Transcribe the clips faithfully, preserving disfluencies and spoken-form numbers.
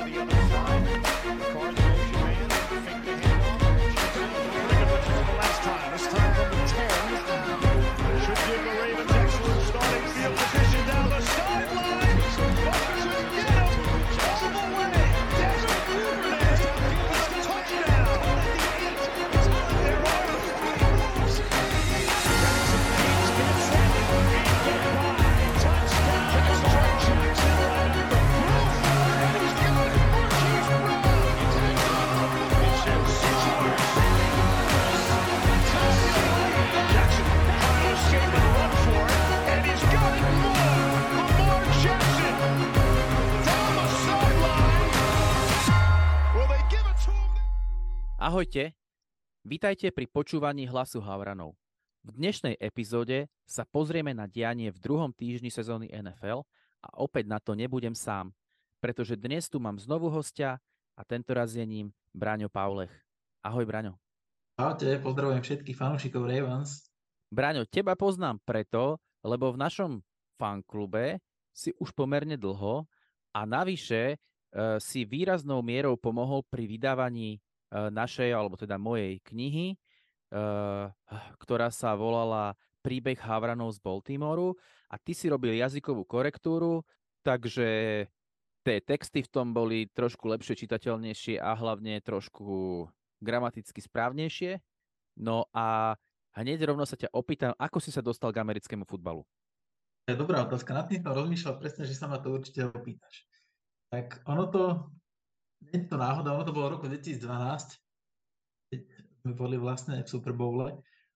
Ahojte, vítajte pri počúvaní Hlasu Havranov. V dnešnej epizóde sa pozrieme na dianie v druhom týždni sezóny en ef el a opäť na to nebudem sám, pretože dnes tu mám znovu hostia a tentoraz je ním Braňo Paulech. Ahoj Braňo. Ahojte, pozdravujem všetkých fanúšikov Ravens. Braňo, teba poznám preto, lebo v našom fanklube si už pomerne dlho a navyše uh, si výraznou mierou pomohol pri vydávaní našej, alebo teda mojej knihy, uh, ktorá sa volala Príbeh Havranov z Baltimoru a ty si robil jazykovú korektúru, takže tie texty v tom boli trošku lepšie čitateľnejšie a hlavne trošku gramaticky správnejšie. No a hneď rovno sa ťa opýtam, ako si sa dostal k americkému futbalu? To je dobrá otázka, nad tým som rozmýšľal presne, že sa ma to určite opýtaš. Tak ono to nie je to náhoda, ono to bolo v roku dvetisícdvanásť, keď sme boli vlastne v Super Bowle.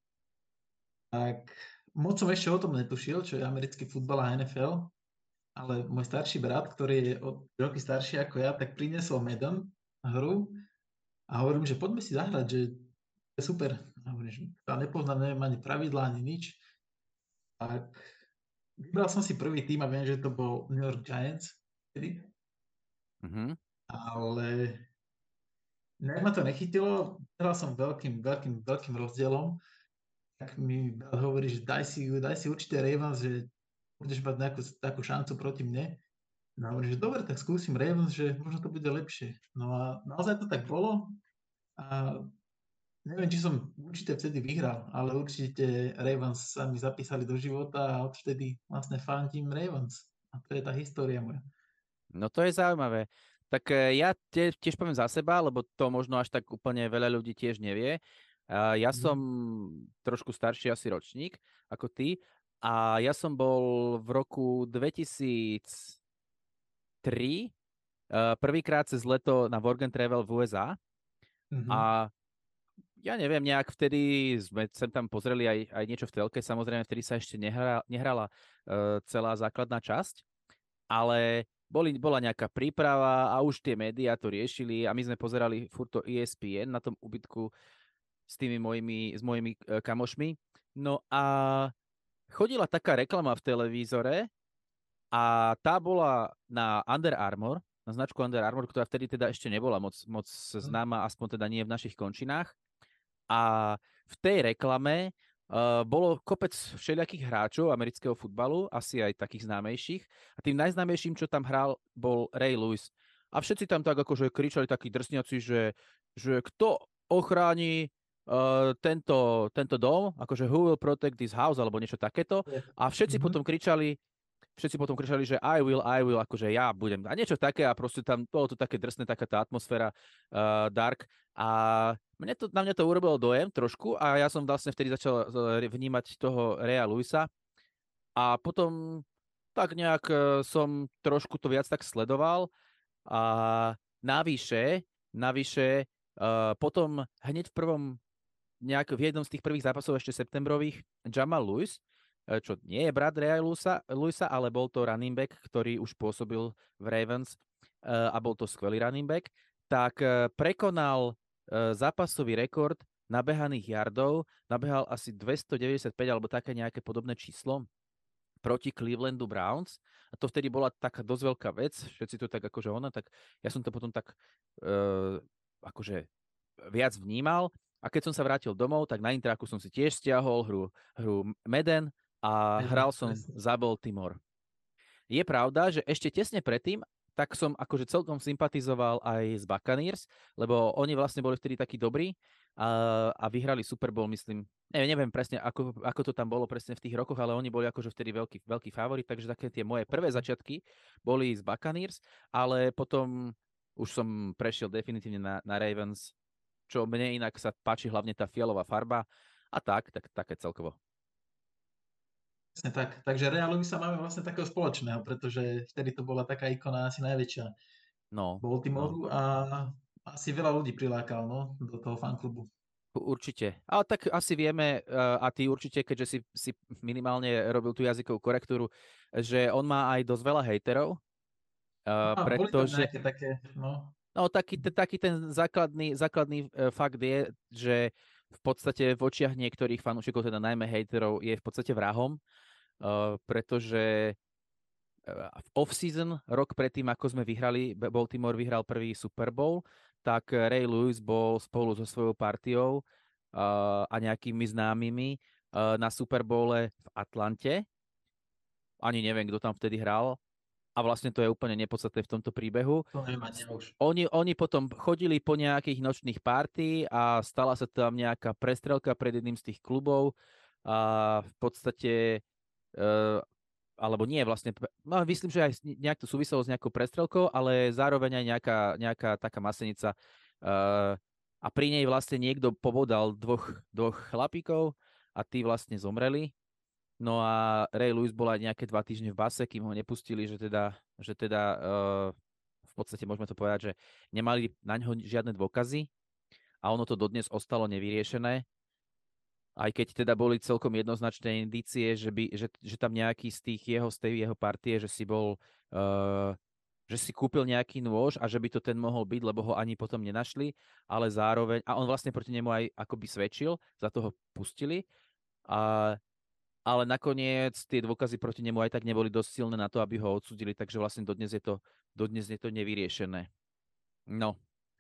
Tak moc som ešte o tom netušil, čo je americký futbal a en ef el, ale môj starší brat, ktorý je o roky starší ako ja, tak priniesol Madden hru a hovorím, že poďme si zahrať, že je super. A hovorím, že ja nepoznám, neviem ani pravidlá, ani nič. Tak vybral som si prvý tým a viem, že to bol New York Giants. Mhm. Ale nejak ma to nechytilo, hral som veľkým, veľkým, veľkým rozdielom, tak mi brat hovorí, že daj si, daj si určite Ravens, že budeš mať nejakú takú šancu proti mne. No hovorím, že dobre, tak skúsim Ravens, že možno to bude lepšie. No a naozaj to tak bolo a neviem, či som určite vtedy vyhral, ale určite Ravens sa mi zapísali do života a odvtedy vlastne fandím Ravens. A to je tá história moja. No to je zaujímavé. Tak ja tie, tiež poviem za seba, lebo to možno až tak úplne veľa ľudí tiež nevie. Ja som trošku starší asi ročník ako ty a ja som bol v roku dvetisíctri prvýkrát cez leto na Work and Travel v ú es á mm-hmm. a ja neviem, nejak vtedy sme sem tam pozreli aj, aj niečo v telke, samozrejme vtedy sa ešte nehrala, nehrala uh, celá základná časť, ale Boli, bola nejaká príprava a už tie médiá to riešili a my sme pozerali furt to é es pé en na tom ubytku s tými mojimi, s mojimi e, kamošmi. No a chodila taká reklama v televízore a tá bola na Under Armour, na značku Under Armour, ktorá vtedy teda ešte nebola moc, moc známa, aspoň teda nie v našich končinách. A v tej reklame Uh, bolo kopec všelijakých hráčov amerického futbalu, asi aj takých známejších. A tým najznámejším, čo tam hral, bol Ray Lewis. A všetci tam tak akože kričali takí drsniaci, že, že kto ochráni uh, tento, tento dom, akože who will protect this house, alebo niečo takéto. A všetci mm-hmm. potom kričali, všetci potom kričali, že I will, I will, akože ja budem. A niečo také a proste tam bolo to také drsné, taká tá atmosféra uh, dark. A Mne to, na mňa to urobilo dojem trošku a ja som vlastne vtedy začal vnímať toho Raya Lewisa a potom tak nejak som trošku to viac tak sledoval a navyše, navyše uh, potom hneď v prvom nejak v jednom z tých prvých zápasov ešte septembrových Jamal Lewis, čo nie je brat Raya Lewisa, Lewisa, ale bol to running back, ktorý už pôsobil v Ravens uh, a bol to skvelý running back, tak uh, prekonal zápasový rekord nabehaných yardov, nabehal asi dvestodeväťdesiatpäť alebo také nejaké podobné číslo proti Clevelandu Browns. A to vtedy bola taká dosť veľká vec, všetci to tak akože ona, tak ja som to potom tak uh, akože viac vnímal. A keď som sa vrátil domov, tak na Intraku som si tiež stiahol hru, hru Madden a hral som za Baltimore. Je pravda, že ešte tesne predtým, tak som akože celkom sympatizoval aj s Buccaneers, lebo oni vlastne boli vtedy takí dobrí a, a vyhrali Super Bowl, myslím, neviem, neviem presne, ako, ako to tam bolo presne v tých rokoch, ale oni boli akože vtedy veľký, veľký favorit, takže také tie moje prvé začiatky boli z Buccaneers, ale potom už som prešiel definitívne na, na Ravens, čo mne inak sa páči hlavne tá fialová farba a tak, tak také celkovo. Presne tak. Takže Realovi sa máme vlastne takého spoločného, pretože vtedy to bola taká ikona asi najväčšia No, no. Baltimoru a asi veľa ľudí prilákal no, do toho fanklubu. Určite. Ale tak asi vieme, a ty určite, keďže si, si minimálne robil tú jazykovú korektúru, že on má aj dosť veľa hejterov, A boli tam pretože nejaké také, no. no, taký, taký ten základný, základný fakt je, že v podstate v očiach niektorých fanúšikov, teda najmä hejterov, je v podstate vrahom, pretože v off-season, rok predtým, ako sme vyhrali, Baltimore vyhral prvý Super Bowl, tak Ray Lewis bol spolu so svojou partiou uh, a nejakými známymi uh, na Super Bowle v Atlante. Ani neviem, kto tam vtedy hral. A vlastne to je úplne nepodstatné v tomto príbehu. To neviem ani už. Oni, oni potom chodili po nejakých nočných párty a stala sa tam nejaká prestrelka pred jedným z tých klubov a v podstate uh, alebo nie vlastne, no, myslím, že aj nejak to súviselo s nejakou prestrelkou, ale zároveň aj nejaká, nejaká taká masenica uh, a pri nej vlastne niekto pobodal dvoch, dvoch chlapíkov a tí vlastne zomreli. No a Ray Lewis bol aj nejaké dva týždne v base, kým ho nepustili, že teda, že teda uh, v podstate môžeme to povedať, že nemali na ňo žiadne dôkazy a ono to dodnes ostalo nevyriešené. Aj keď teda boli celkom jednoznačné indície, že, by, že, že tam nejaký z tých jeho, z tej jeho partie, že si bol, uh, že si kúpil nejaký nôž a že by to ten mohol byť, lebo ho ani potom nenašli, ale zároveň, a on vlastne proti nemu aj akoby svedčil, za to ho pustili, a, ale nakoniec tie dôkazy proti nemu aj tak neboli dosť silné na to, aby ho odsúdili, takže vlastne dodnes je to, dodnes je to nevyriešené. No.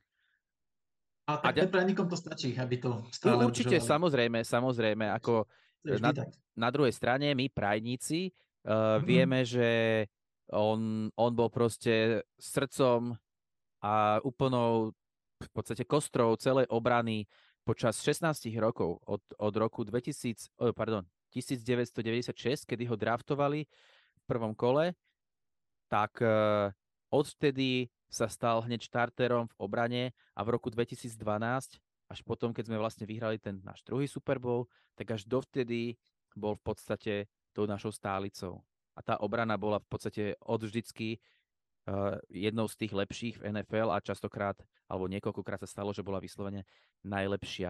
A tak a nepre nikom to stačí, aby to stále určite, udržovali. samozrejme, samozrejme, ako na, na druhej strane my, prajníci, uh, mm-hmm. vieme, že on, on bol proste srdcom a úplnou v podstate kostrou celej obrany počas šestnásť rokov od, od roku dvetisíc, oh, pardon, devätnásťstodeväťdesiatšesť, kedy ho draftovali v prvom kole, tak uh, odvtedy sa stal hneď štarterom v obrane a v roku dvetisícdvanásť, až potom, keď sme vlastne vyhrali ten náš druhý Super Bowl, tak až dovtedy bol v podstate tou našou stálicou. A tá obrana bola v podstate od vždycky uh, jednou z tých lepších v en ef el a častokrát, alebo niekoľkokrát sa stalo, že bola vyslovene najlepšia.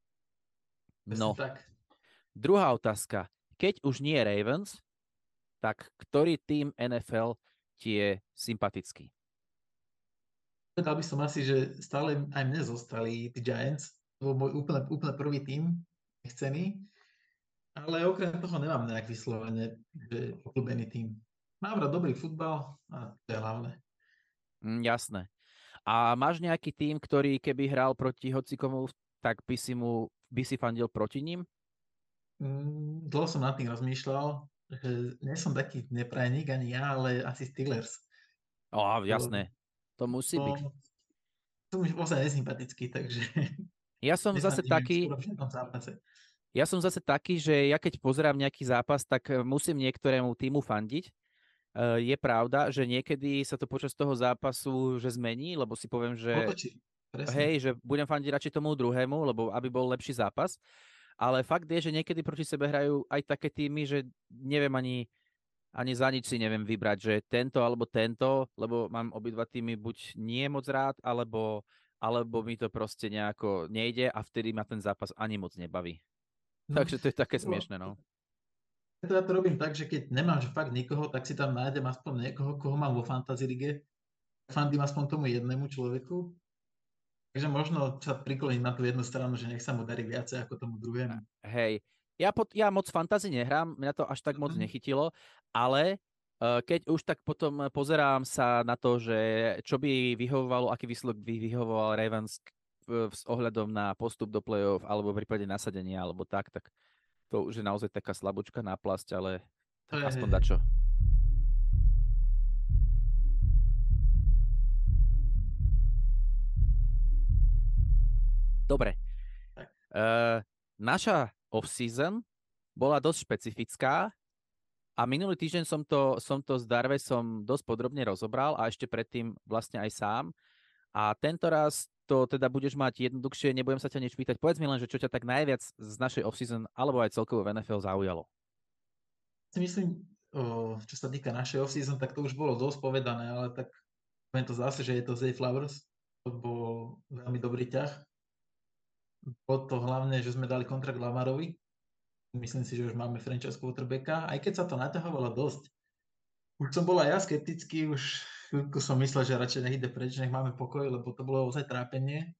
No, tak. Druhá otázka. Keď už nie Ravens, tak ktorý tým en ef el ti je sympatický? Povedal by som asi, že stále aj mne zostali tí Giants. To bol môj úplne, úplne prvý tým nechcený. Ale okrem toho nemám nejak vyslovene, že obľúbený tým. Mám rád dobrý futbal a to je hlavné. Mm, jasné. A máš nejaký tým, ktorý keby hral proti hocikomu, tak by si mu by si fandil proti ním? Mm, dlho som nad tým rozmýšľal, že nie som taký neprajník ani ja, ale asi Steelers. Ó, jasné. To musí to, byť. To mi vlastne nesympatický, takže... Ja som zase taký... Ja som zase taký, že ja keď pozerám nejaký zápas, tak musím niektorému týmu fandiť. Je pravda, že niekedy sa to počas toho zápasu že zmení, lebo si poviem, že... Otočí. Hej, že budem fandiť radšej tomu druhému, lebo aby bol lepší zápas. Ale fakt je, že niekedy proti sebe hrajú aj také týmy, že neviem ani... Ani za nič si neviem vybrať, že tento alebo tento, lebo mám obidva týmy buď nie moc rád, alebo, alebo mi to proste nejako nejde a vtedy ma ten zápas ani moc nebaví. No, takže to je také smiešné, no. Ja to robím tak, že keď nemám že fakt nikoho, tak si tam nájdem aspoň niekoho, koho mám vo Fantasy lige. Fandím aspoň tomu jednému človeku. Takže možno sa prikloním na tú jednu stranu, že nech sa mu darí viacej ako tomu druhému. Hej, ja, pod, ja moc fantasy nehrám, mňa to až tak moc nechytilo, ale uh, keď už tak potom pozerám sa na to, že čo by vyhovovalo, aký výsledok by vyhovoval Ravens v, s ohľadom na postup do play-off, alebo v prípade nasadenia, alebo tak, tak to už je naozaj taká slabúčka náplasť, ale tak aspoň dačo. Dobre. Uh, naša off-season bola dosť špecifická a minulý týždeň som to, som to s Darvesom dosť podrobne rozobral a ešte predtým vlastne aj sám. A tento raz to teda budeš mať jednoduchšie, nebudem sa ťa nič pýtať. Povedz mi len, že čo ťa tak najviac z našej off-season alebo aj celkovo v en ef el zaujalo. Si myslím, o, čo sa týka našej off-season, tak to už bolo dosť povedané, ale tak poviem to zase, že je to Zay Flowers. To bol veľmi dobrý ťah. Bolo to hlavne, že sme dali kontrakt Lamarovi. Myslím si, že už máme franchise quarterbacka, aj keď sa to naťahovalo dosť. Už som bol aj ja skeptický, už chvíľku som myslel, že radšej nech ide preč, nech máme pokoj, lebo to bolo ozaj trápenie.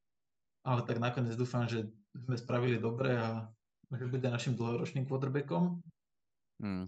Ale tak nakoniec dúfam, že sme spravili dobre a že bude našim dlhoročným quarterbackom. Hmm.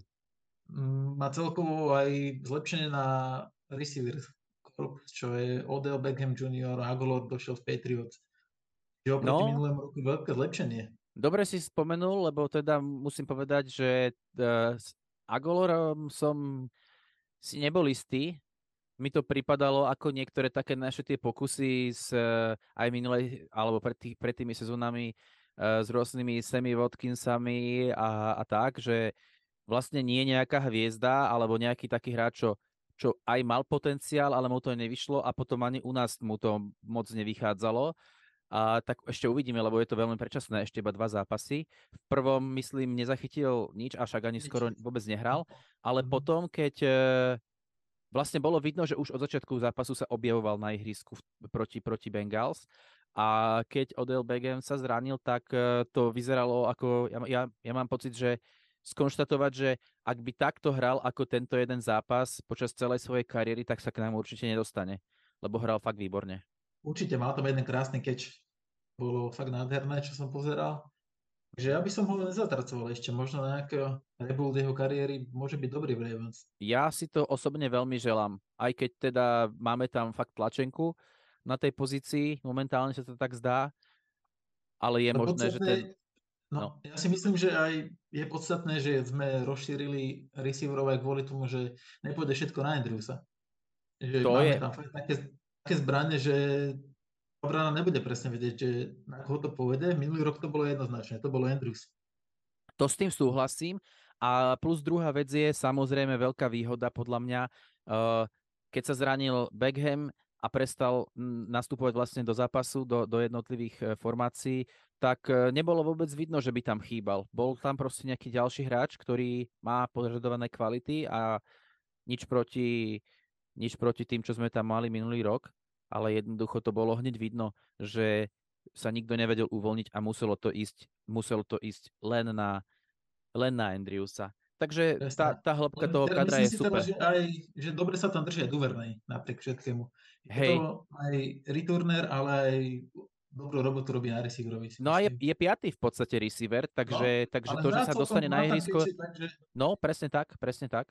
Má celkovo aj zlepšenie na receiver, čo je Odell Beckham junior, Agolor došiel z Patriots. Je oproti no, minulému roku veľké zlepšenie. Dobre si spomenul, lebo teda musím povedať, že uh, s Agolorom som si nebol istý. Mi to pripadalo ako niektoré také naše tie pokusy s, uh, aj minulej, alebo pred, tý, pred tými sezónami uh, s rôznymi Sammy Watkinsami a, a tak, že vlastne nie nejaká hviezda alebo nejaký taký hráč, čo, čo aj mal potenciál, ale mu to nevyšlo a potom ani u nás mu to moc nevychádzalo. A tak ešte uvidíme, lebo je to veľmi predčasné, ešte iba dva zápasy. V prvom, myslím, nezachytil nič, a však ani skoro vôbec nehral, ale potom, keď e, vlastne bolo vidno, že už od začiatku zápasu sa objavoval na ihrisku proti, proti Bengals a keď Odell Beckham sa zranil, tak e, to vyzeralo ako, ja, ja, ja mám pocit, že skonštatovať, že ak by takto hral ako tento jeden zápas počas celej svojej kariéry, tak sa k nám určite nedostane, lebo hral fakt výborne. Určite mal tam jeden krásny catch. Bolo fakt nádherné, čo som pozeral. Takže ja by som ho nezatracoval ešte. Možno na nejakého rebuild jeho kariéry môže byť dobrý v Ravens. Ja si to osobne veľmi želám. Aj keď teda máme tam fakt tlačenku na tej pozícii, momentálne sa to tak zdá, ale je to možné, že ten... No, no, ja si myslím, že aj je podstatné, že sme rozšírili receiverov aj kvôli tomu, že nepôjde všetko na Andrewsa. Že to máme je... tam fakt také také zbrane, že obrana nebude presne vedieť, že na koho to povede. Minulý rok to bolo jednoznačné, to bolo Andrews. To s tým súhlasím. A plus druhá vec je samozrejme veľká výhoda podľa mňa, keď sa zranil Beckham a prestal nastupovať vlastne do zápasu, do, do jednotlivých formácií, tak nebolo vôbec vidno, že by tam chýbal. Bol tam proste nejaký ďalší hráč, ktorý má požadované kvality a nič proti nič proti tým, čo sme tam mali minulý rok, ale jednoducho to bolo hneď vidno, že sa nikto nevedel uvoľniť a muselo to ísť, muselo to ísť len na, len na Andrewsa. Takže tá, tá hĺbka toho kadra je super. Myslím si teda, že, aj, že dobre sa tam držia Duvernay napriek všetkému. Je Hej. to aj returner, ale aj dobrú robotu robí na receiverovi. No a je, je piatý v podstate receiver, takže, no, takže to, že sa dostane na ihrisko... Takže... No, presne tak, presne tak.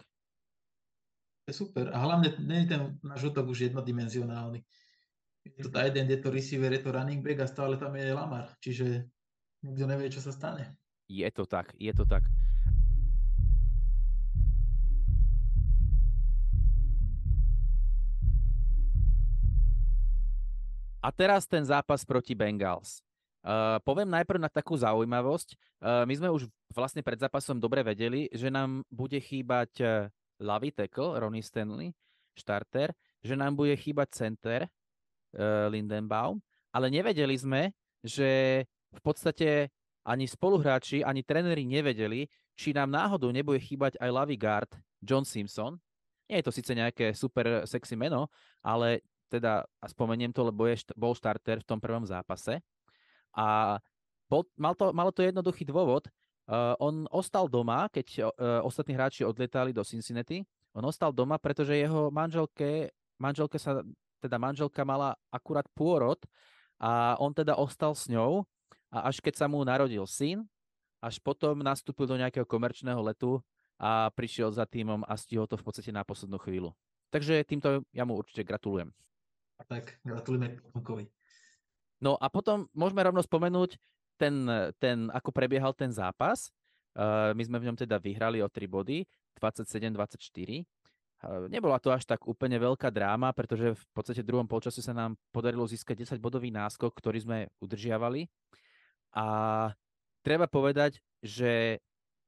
Je super. A hlavne nie je ten náš útok už jednodimenzionálny. Je to tight end, je to receiver, je to running back a stále tam je Lamar. Čiže nikto nevie, čo sa stane. Je to tak, je to tak. A teraz ten zápas proti Bengals. Uh, poviem najprv na takú zaujímavosť. Uh, my sme už vlastne pred zápasom dobre vedeli, že nám bude chýbať uh, ľavý tackle, Ronnie Stanley, štarter, že nám bude chýbať center uh, Lindenbaum, ale nevedeli sme, že v podstate ani spoluhráči, ani tréneri nevedeli, či nám náhodou nebude chýbať aj ľavý guard John Simpson. Nie je to síce nejaké super sexy meno, ale teda a spomeniem to, lebo je, bol štarter v tom prvom zápase. A bol, mal to, malo to jednoduchý dôvod. Uh, on ostal doma, keď uh, ostatní hráči odlietali do Cincinnati. On ostal doma, pretože jeho manželke, manželke sa, teda manželka mala akurát pôrod a on teda ostal s ňou a až keď sa mu narodil syn, až potom nastúpil do nejakého komerčného letu a prišiel za tímom a stihol to v podstate na poslednú chvíľu. Takže týmto ja mu určite gratulujem. Tak, gratulujeme Potomkovi. No a potom môžeme rovno spomenúť ten, ten, ako prebiehal ten zápas. Uh, my sme v ňom teda vyhrali o tri body, dvadsaťsedem dvadsaťštyri. Nebola to až tak úplne veľká dráma, pretože v podstate v druhom polčase sa nám podarilo získať desaťbodový náskok, ktorý sme udržiavali. A treba povedať, že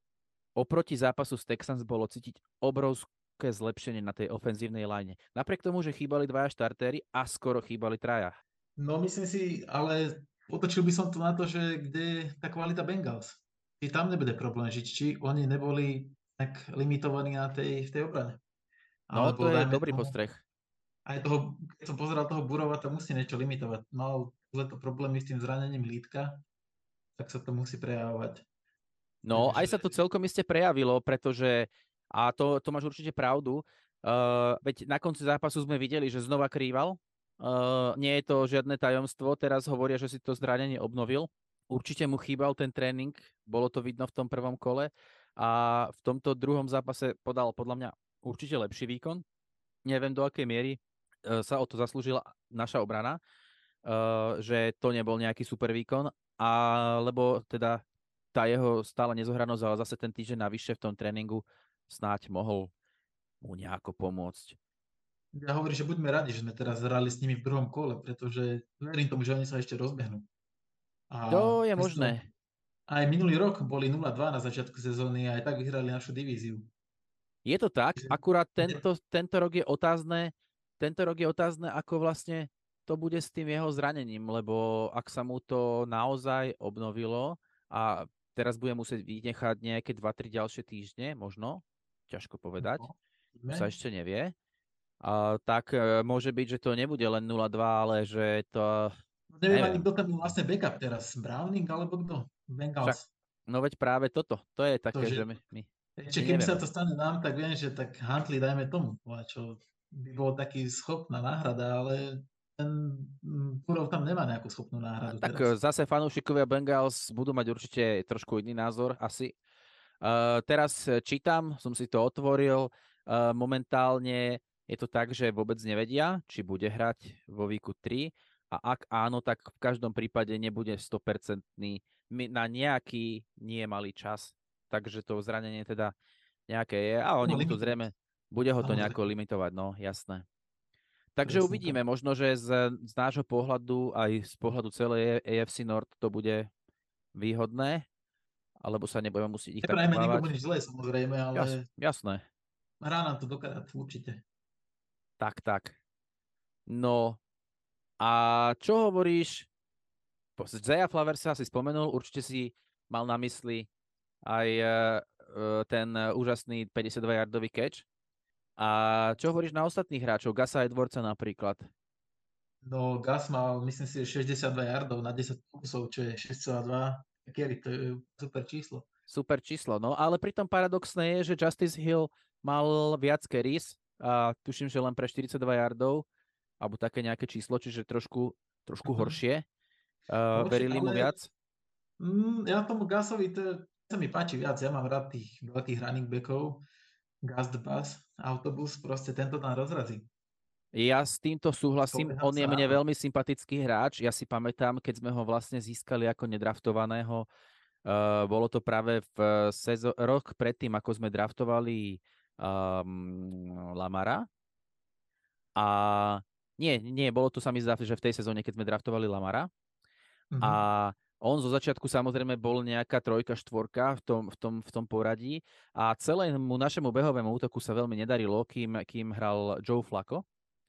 oproti zápasu s Texans bolo cítiť obrovské zlepšenie na tej ofenzívnej line. Napriek tomu, že chýbali dvaja štartéri a skoro chýbali traja. No myslím si, ale otočil by som to na to, že kde je tá kvalita Bengals. Či tam nebude problém žiť, či oni neboli tak limitovaní na tej, v tej obrane. No, Alebo to je dajme dobrý tomu, postreh. aj toho, keď som pozeral toho Burova, to musí niečo limitovať. Mal to problémy s tým zranením lítka, tak sa to musí prejavovať. No, Takže... aj sa to celkom iste prejavilo, pretože, a to, to máš určite pravdu, uh, veď na konci zápasu sme videli, že znova krýval. Uh, nie je to žiadne tajomstvo, teraz hovoria, že si to zranenie obnovil. Určite mu chýbal ten tréning, bolo to vidno v tom prvom kole a v tomto druhom zápase podal podľa mňa určite lepší výkon. Neviem, do akej miery uh, sa o to zaslúžila naša obrana, uh, že to nebol nejaký super výkon, alebo teda tá jeho stála nezohranosť, ale zase ten týždeň navyše v tom tréningu snáď mohol mu nejako pomôcť. Ja hovorím, že buďme radi, že sme teraz hrali s nimi v druhom kole, pretože verím tomu, že oni sa ešte rozbehnú. A To je myslím, možné. aj minulý rok boli nula dva na začiatku sezóny a aj tak vyhrali našu divíziu. Je to tak, akurát tento, tento rok je otázne, tento rok je otázne, ako vlastne to bude s tým jeho zranením, lebo ak sa mu to naozaj obnovilo a teraz bude musieť vynechať nejaké dva tri ďalšie týždne, možno, ťažko povedať, No, to sa ešte nevie, a, tak e, môže byť, že to nebude len nula dva, ale že to, no, neviem ani, neviem. kto tam je vlastne backup teraz. Browning alebo kto? Však, Bengals. no veď práve toto, to je To, také, že že, my, my, ešte my keby sa nevieme. to stane nám, tak viem, že tak Huntley dajme tomu, čo by bol taký schopná náhrada, ale ten Burov tam nemá nejakú schopnú náhradu Tak teraz. e, zase fanúšikovia Bengals budú mať určite trošku iný názor, asi. Uh, teraz čítam, som si to otvoril, uh, momentálne je to tak, že vôbec nevedia, či bude hrať vo víku tri a ak áno, tak v každom prípade nebude sto percent na nejaký nie malý čas. Takže to zranenie teda nejaké je a oni No, mu to limitovať. zrejme, bude ho to nejako Samozrejme, limitovať, no jasné. Takže presne tak. uvidíme, možno, že z, z nášho pohľadu aj z pohľadu celej A F C North to bude výhodné, alebo sa nebudeme musieť ich tak Neprajeme nikomu obávať. nič zlé, samozrejme, Jas, ale jasné. hrá nám to dokrát, určite. Tak, tak. No a čo hovoríš? Zaya Flaversa si spomenul, určite si mal na mysli aj uh, ten uh, úžasný päťdesiatdva-yardový catch. A čo hovoríš na ostatných hráčov? Gasa Edwardsa napríklad. No Gas mal, myslím si, šesťdesiatdva yardov na desať pokusov, čo je šesť celá dva. Kerry, to je super číslo. Super číslo, no ale pritom paradoxné je, že Justice Hill mal viac carries a tuším, že len pre štyridsaťdva yardov, alebo také nejaké číslo, čiže trošku, trošku Mhm. horšie. Uh, Horšie, verili mu ale viac? mm, ja tomu Gasovi, to sa mi páči viac. Ja mám rád tých veľkých running backov. Gas the bus, autobus, proste tento tam rozrazí. Ja s týmto súhlasím. Spolieham On je sa na mne to. veľmi sympatický hráč. Ja si pamätám, keď sme ho vlastne získali ako nedraftovaného. Uh, bolo to práve v sezo- rok predtým, ako sme draftovali um, Lamara. A nie, nie, bolo to sa mi zdá, že v tej sezóne, keď sme draftovali Lamara. Mhm. A on zo začiatku samozrejme bol nejaká trojka, štvorka v tom, v tom, v tom poradí a celému našemu behovému útoku sa veľmi nedarilo, kým, kým hral Joe Flacco.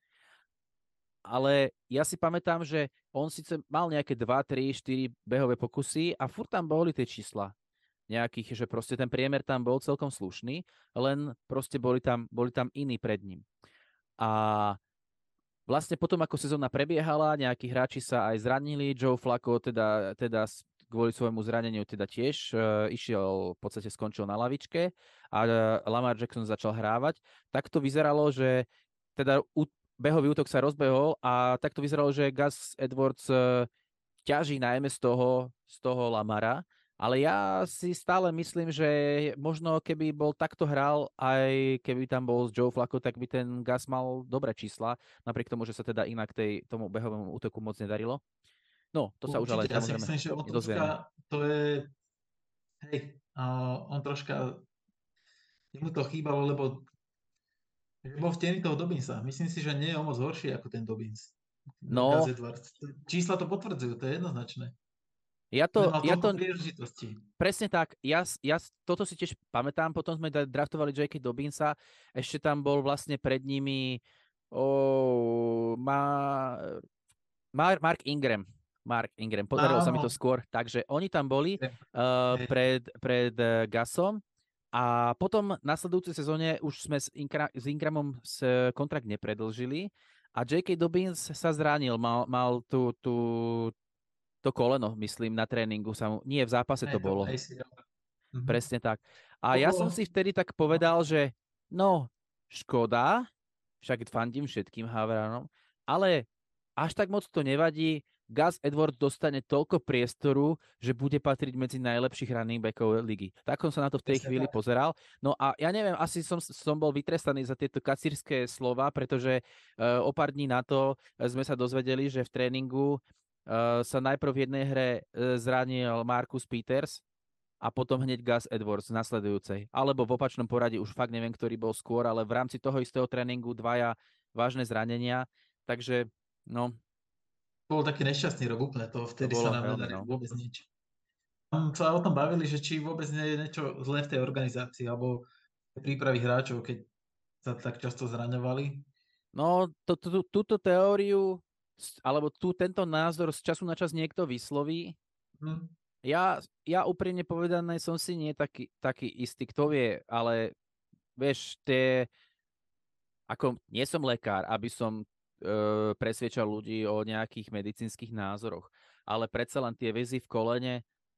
Ale ja si pamätám, že on síce mal nejaké dva, tri, štyri behové pokusy a furt tam boli tie čísla nejakých, že proste ten priemer tam bol celkom slušný, len proste boli tam, boli tam iní pred ním. A vlastne potom, ako sezóna prebiehala, nejakí hráči sa aj zranili, Joe Flacco teda, teda kvôli svojmu zraneniu teda tiež uh, išiel, v podstate skončil na lavičke a uh, Lamar Jackson začal hrávať. Tak to vyzeralo, že teda u, behový útok sa rozbehol a tak to vyzeralo, že Gus Edwards uh, ťaží najmä z toho, z toho Lamara, ale ja si stále myslím, že možno keby bol takto hral, aj keby tam bol Joe Flacco, tak by ten Gas mal dobré čísla, napriek tomu, že sa teda inak tej, tomu behovému útoku moc nedarilo. No, to sa už ale Určite, ja si samozrejme myslím, že on nedozvieme. troška, to je, hej, uh, on troška, jemu to chýbalo, lebo Bol v tieni toho Dobbinsa. Myslím si, že nie je o moc horší ako ten Dobbins. Gus No, Edwards. Čísla to potvrdzujú, to je jednoznačné. ja to, Nemal ja toľko to príležitostí. presne tak, ja, ja toto si tiež pamätám, potom sme draftovali J K. Dobbinsa, ešte tam bol vlastne pred nimi oh, ma, Mar, Mark Ingram. Mark Ingram, podarilo sa mi to Áno. skôr, takže oni tam boli uh, pred, pred uh, Gasom a potom v nasledujúcej sezóne už sme s, Inkra, s Ingramom s, kontrakt nepredlžili a J K. Dobbins sa zranil, mal, mal tú, tú, to koleno, myslím, na tréningu. Sa mu, nie, v zápase to Ne, to bol bolo. A C L. Mhm. Presne tak. A To ja bolo... som si vtedy tak povedal, že no, škoda, však fandím všetkým Havranom, ale až tak moc to nevadí. Gus Edwards dostane toľko priestoru, že bude patriť medzi najlepších running backov ligy. Tak som sa na to v tej Presne chvíli tak. pozeral. No a ja neviem, asi som, som bol vytrestaný za tieto kacírske slova, pretože uh, o pár dní na to sme sa dozvedeli, že v tréningu uh, sa najprv v jednej hre uh, zranil Marcus Peters a potom hneď Gus Edwards v nasledujúcej. Alebo v opačnom poradí, už fakt neviem, ktorý bol skôr, ale v rámci toho istého tréningu dvaja vážne zranenia. Takže, no, To bol taký nešťastný rok úplne, to to vtedy sa bolo nám veľmi, nedarilo no. vôbec nič. Tam sa o tom bavili, že či vôbec nie je niečo zlé v tej organizácii, alebo prípravy hráčov, keď sa tak často zraňovali. No, to, to, to, túto teóriu, alebo tu tento názor z času na čas niekto vysloví. Hm. Ja, ja úprimne povedané som si nie taký, taký istý, kto vie, ale vieš, tie, ako nie som lekár, aby som e, presviečal ľudí o nejakých medicínskych názoroch, ale predsa len tie väzy v kolene,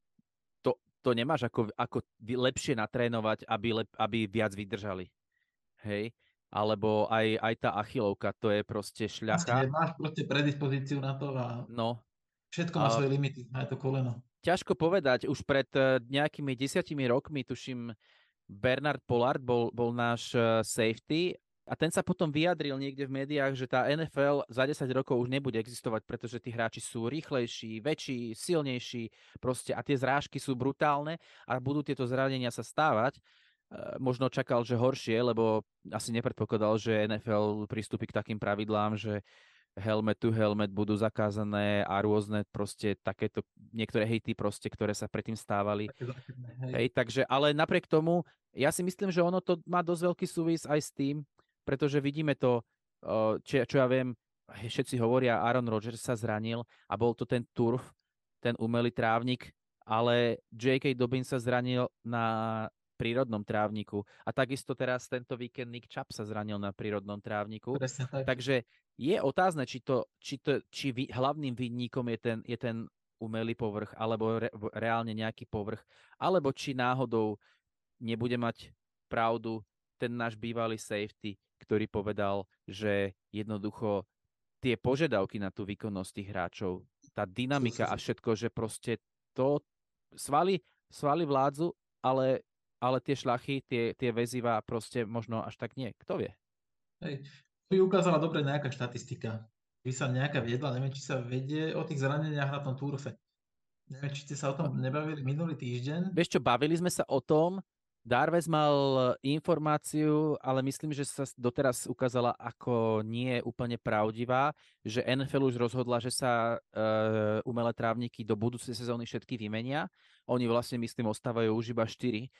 to, to nemáš ako, ako lepšie natrénovať, aby, lep, aby viac vydržali. Hej? Alebo aj, aj tá achilovka, to je proste šľacha. Vlastne máš proste predispozíciu na to a No, všetko má a svoje limity, aj to koleno. ťažko povedať, už pred uh, nejakými desiatimi rokmi, tuším, Bernard Pollard bol, bol náš uh, safety a ten sa potom vyjadril niekde v médiách, že tá en ef el za desať rokov už nebude existovať, pretože tí hráči sú rýchlejší, väčší, silnejší proste a tie zrážky sú brutálne a budú tieto zranenia sa stávať. Uh, možno čakal, že horšie, lebo asi nepredpokladal, že en ef el pristúpi k takým pravidlám, že helmet to helmet budú zakázané a rôzne proste takéto niektoré hejty proste, ktoré sa predtým stávali. Hej. Hej, takže, ale napriek tomu, ja si myslím, že ono to má dosť veľký súvis aj s tým, pretože vidíme to, čo, čo ja viem, všetci hovoria, Aaron Rodgers sa zranil a bol to ten turf, ten umelý trávnik, ale J K. Dobbins sa zranil na prírodnom trávniku. A takisto teraz tento víkend Nick Chubb sa zranil na prírodnom trávniku. Presne tak. Takže je otázne, či, to, či, to, či vý, hlavným vinníkom je ten, je ten umelý povrch, alebo re, reálne nejaký povrch, alebo či náhodou nebude mať pravdu ten náš bývalý safety, ktorý povedal, že jednoducho tie požiadavky na tú výkonnosť tých hráčov, tá dynamika a všetko, že proste to svaly, svaly vládzu, ale, ale tie šlachy, tie, tie väzivá proste možno až tak nie. Kto vie? Hej. Tu by ukázala dobre nejaká štatistika. By sa nejaká viedla, neviem, či sa vedie o tých zraneniach na tom turfe. Neviem, či ste sa o tom nebavili minulý týždeň. Vieš čo, bavili sme sa o tom, Darvez mal informáciu, ale myslím, že sa doteraz ukázala ako nie úplne pravdivá, že en ef el už rozhodla, že sa uh, umelé trávniky do budúcej sezóny všetky vymenia. Oni vlastne, myslím, ostávajú už iba štyri.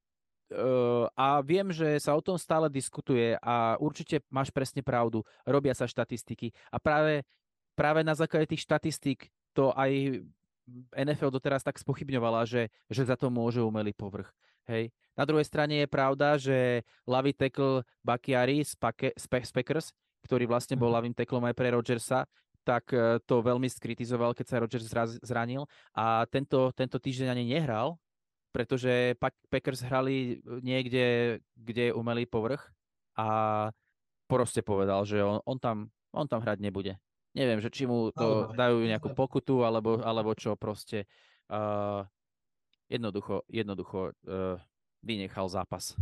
Uh, a viem, že sa o tom stále diskutuje a určite máš presne pravdu. Robia sa štatistiky a práve, práve na základe tých štatistík to aj en ef el doteraz tak spochybňovala, že, že za to môže umelý povrch. Hej. Na druhej strane je pravda, že ľavý tackle Bakhtiari z, Pake, z Packers, ktorý vlastne bol ľavým tacklom aj pre Rodgersa, tak to veľmi skritizoval, keď sa Rodgers zranil a tento, tento týždeň ani nehral, pretože Packers hrali niekde, kde je umelý povrch a proste povedal, že on, on, tam, on tam hrať nebude. Neviem, že či mu to dajú nejakú pokutu, alebo, alebo čo proste. Uh, jednoducho, jednoducho uh, vynechal zápas.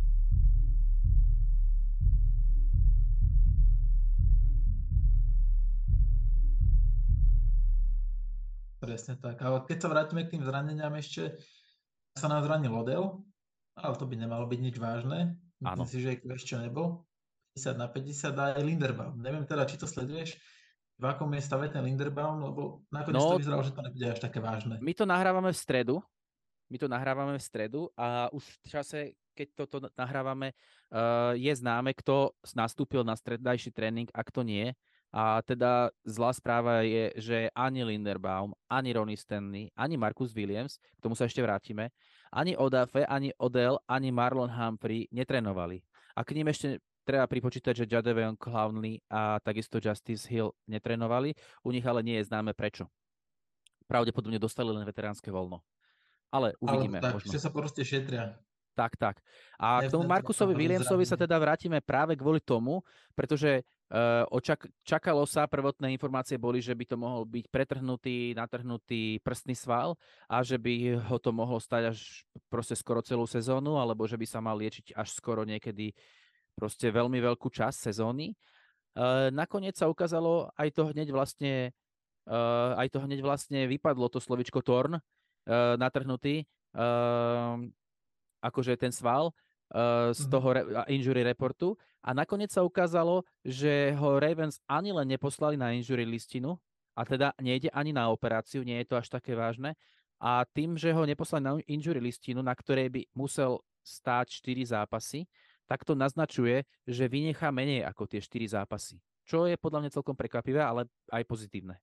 Presne tak. Ale keď sa vrátime k tým zraneniam ešte, sa nám zranil Odell, ale to by nemalo byť nič vážne. Myslím Áno. si, že ešte nebol. päťdesiat na päťdesiat a aj Linderbaum. Neviem teda, či to sleduješ, v akom je stave ten Linderbaum, lebo nakoniec to No, vyzeralo, že to nebude až také vážne. my to nahrávame v stredu, my to nahrávame v stredu a už v čase, keď toto nahrávame, uh, je známe, kto nastúpil na stredajší tréning a kto nie. A teda zlá správa je, že ani Linderbaum, ani Ronnie Stanley, ani Marcus Williams, k tomu sa ešte vrátime, ani Odafe, ani Odell, ani Marlon Humphrey netrénovali. A k ním ešte treba pripočítať, že Jadeveon Clowney a takisto Justice Hill netrénovali. U nich ale nie je známe prečo. Pravdepodobne dostali len veteránske voľno. Ale uvidíme. Ale tak, možno. že sa proste šetria. Tak, tak. A k tomu Marcusovi Williamsovi sa teda vrátime práve kvôli tomu, pretože uh, očak- čakalo sa, prvotné informácie boli, že by to mohol byť pretrhnutý, natrhnutý prstný sval a že by ho to mohlo stať až proste skoro celú sezónu, alebo že by sa mal liečiť až skoro niekedy proste veľmi veľkú časť sezóny. Uh, nakoniec sa ukázalo, aj to hneď vlastne uh, aj to hneď vlastne vypadlo to slovičko torn, uh, natrhnutý, uh, akože ten sval uh, z toho re- injury reportu a nakoniec sa ukázalo, že ho Ravens ani len neposlali na injury listinu a teda nejde ani na operáciu, nie je to až také vážne a tým, že ho neposlali na injury listinu, na ktorej by musel stáť štyri zápasy, tak to naznačuje, že vynechá menej ako tie štyri zápasy. Čo je podľa mňa celkom prekvapivé, ale aj pozitívne.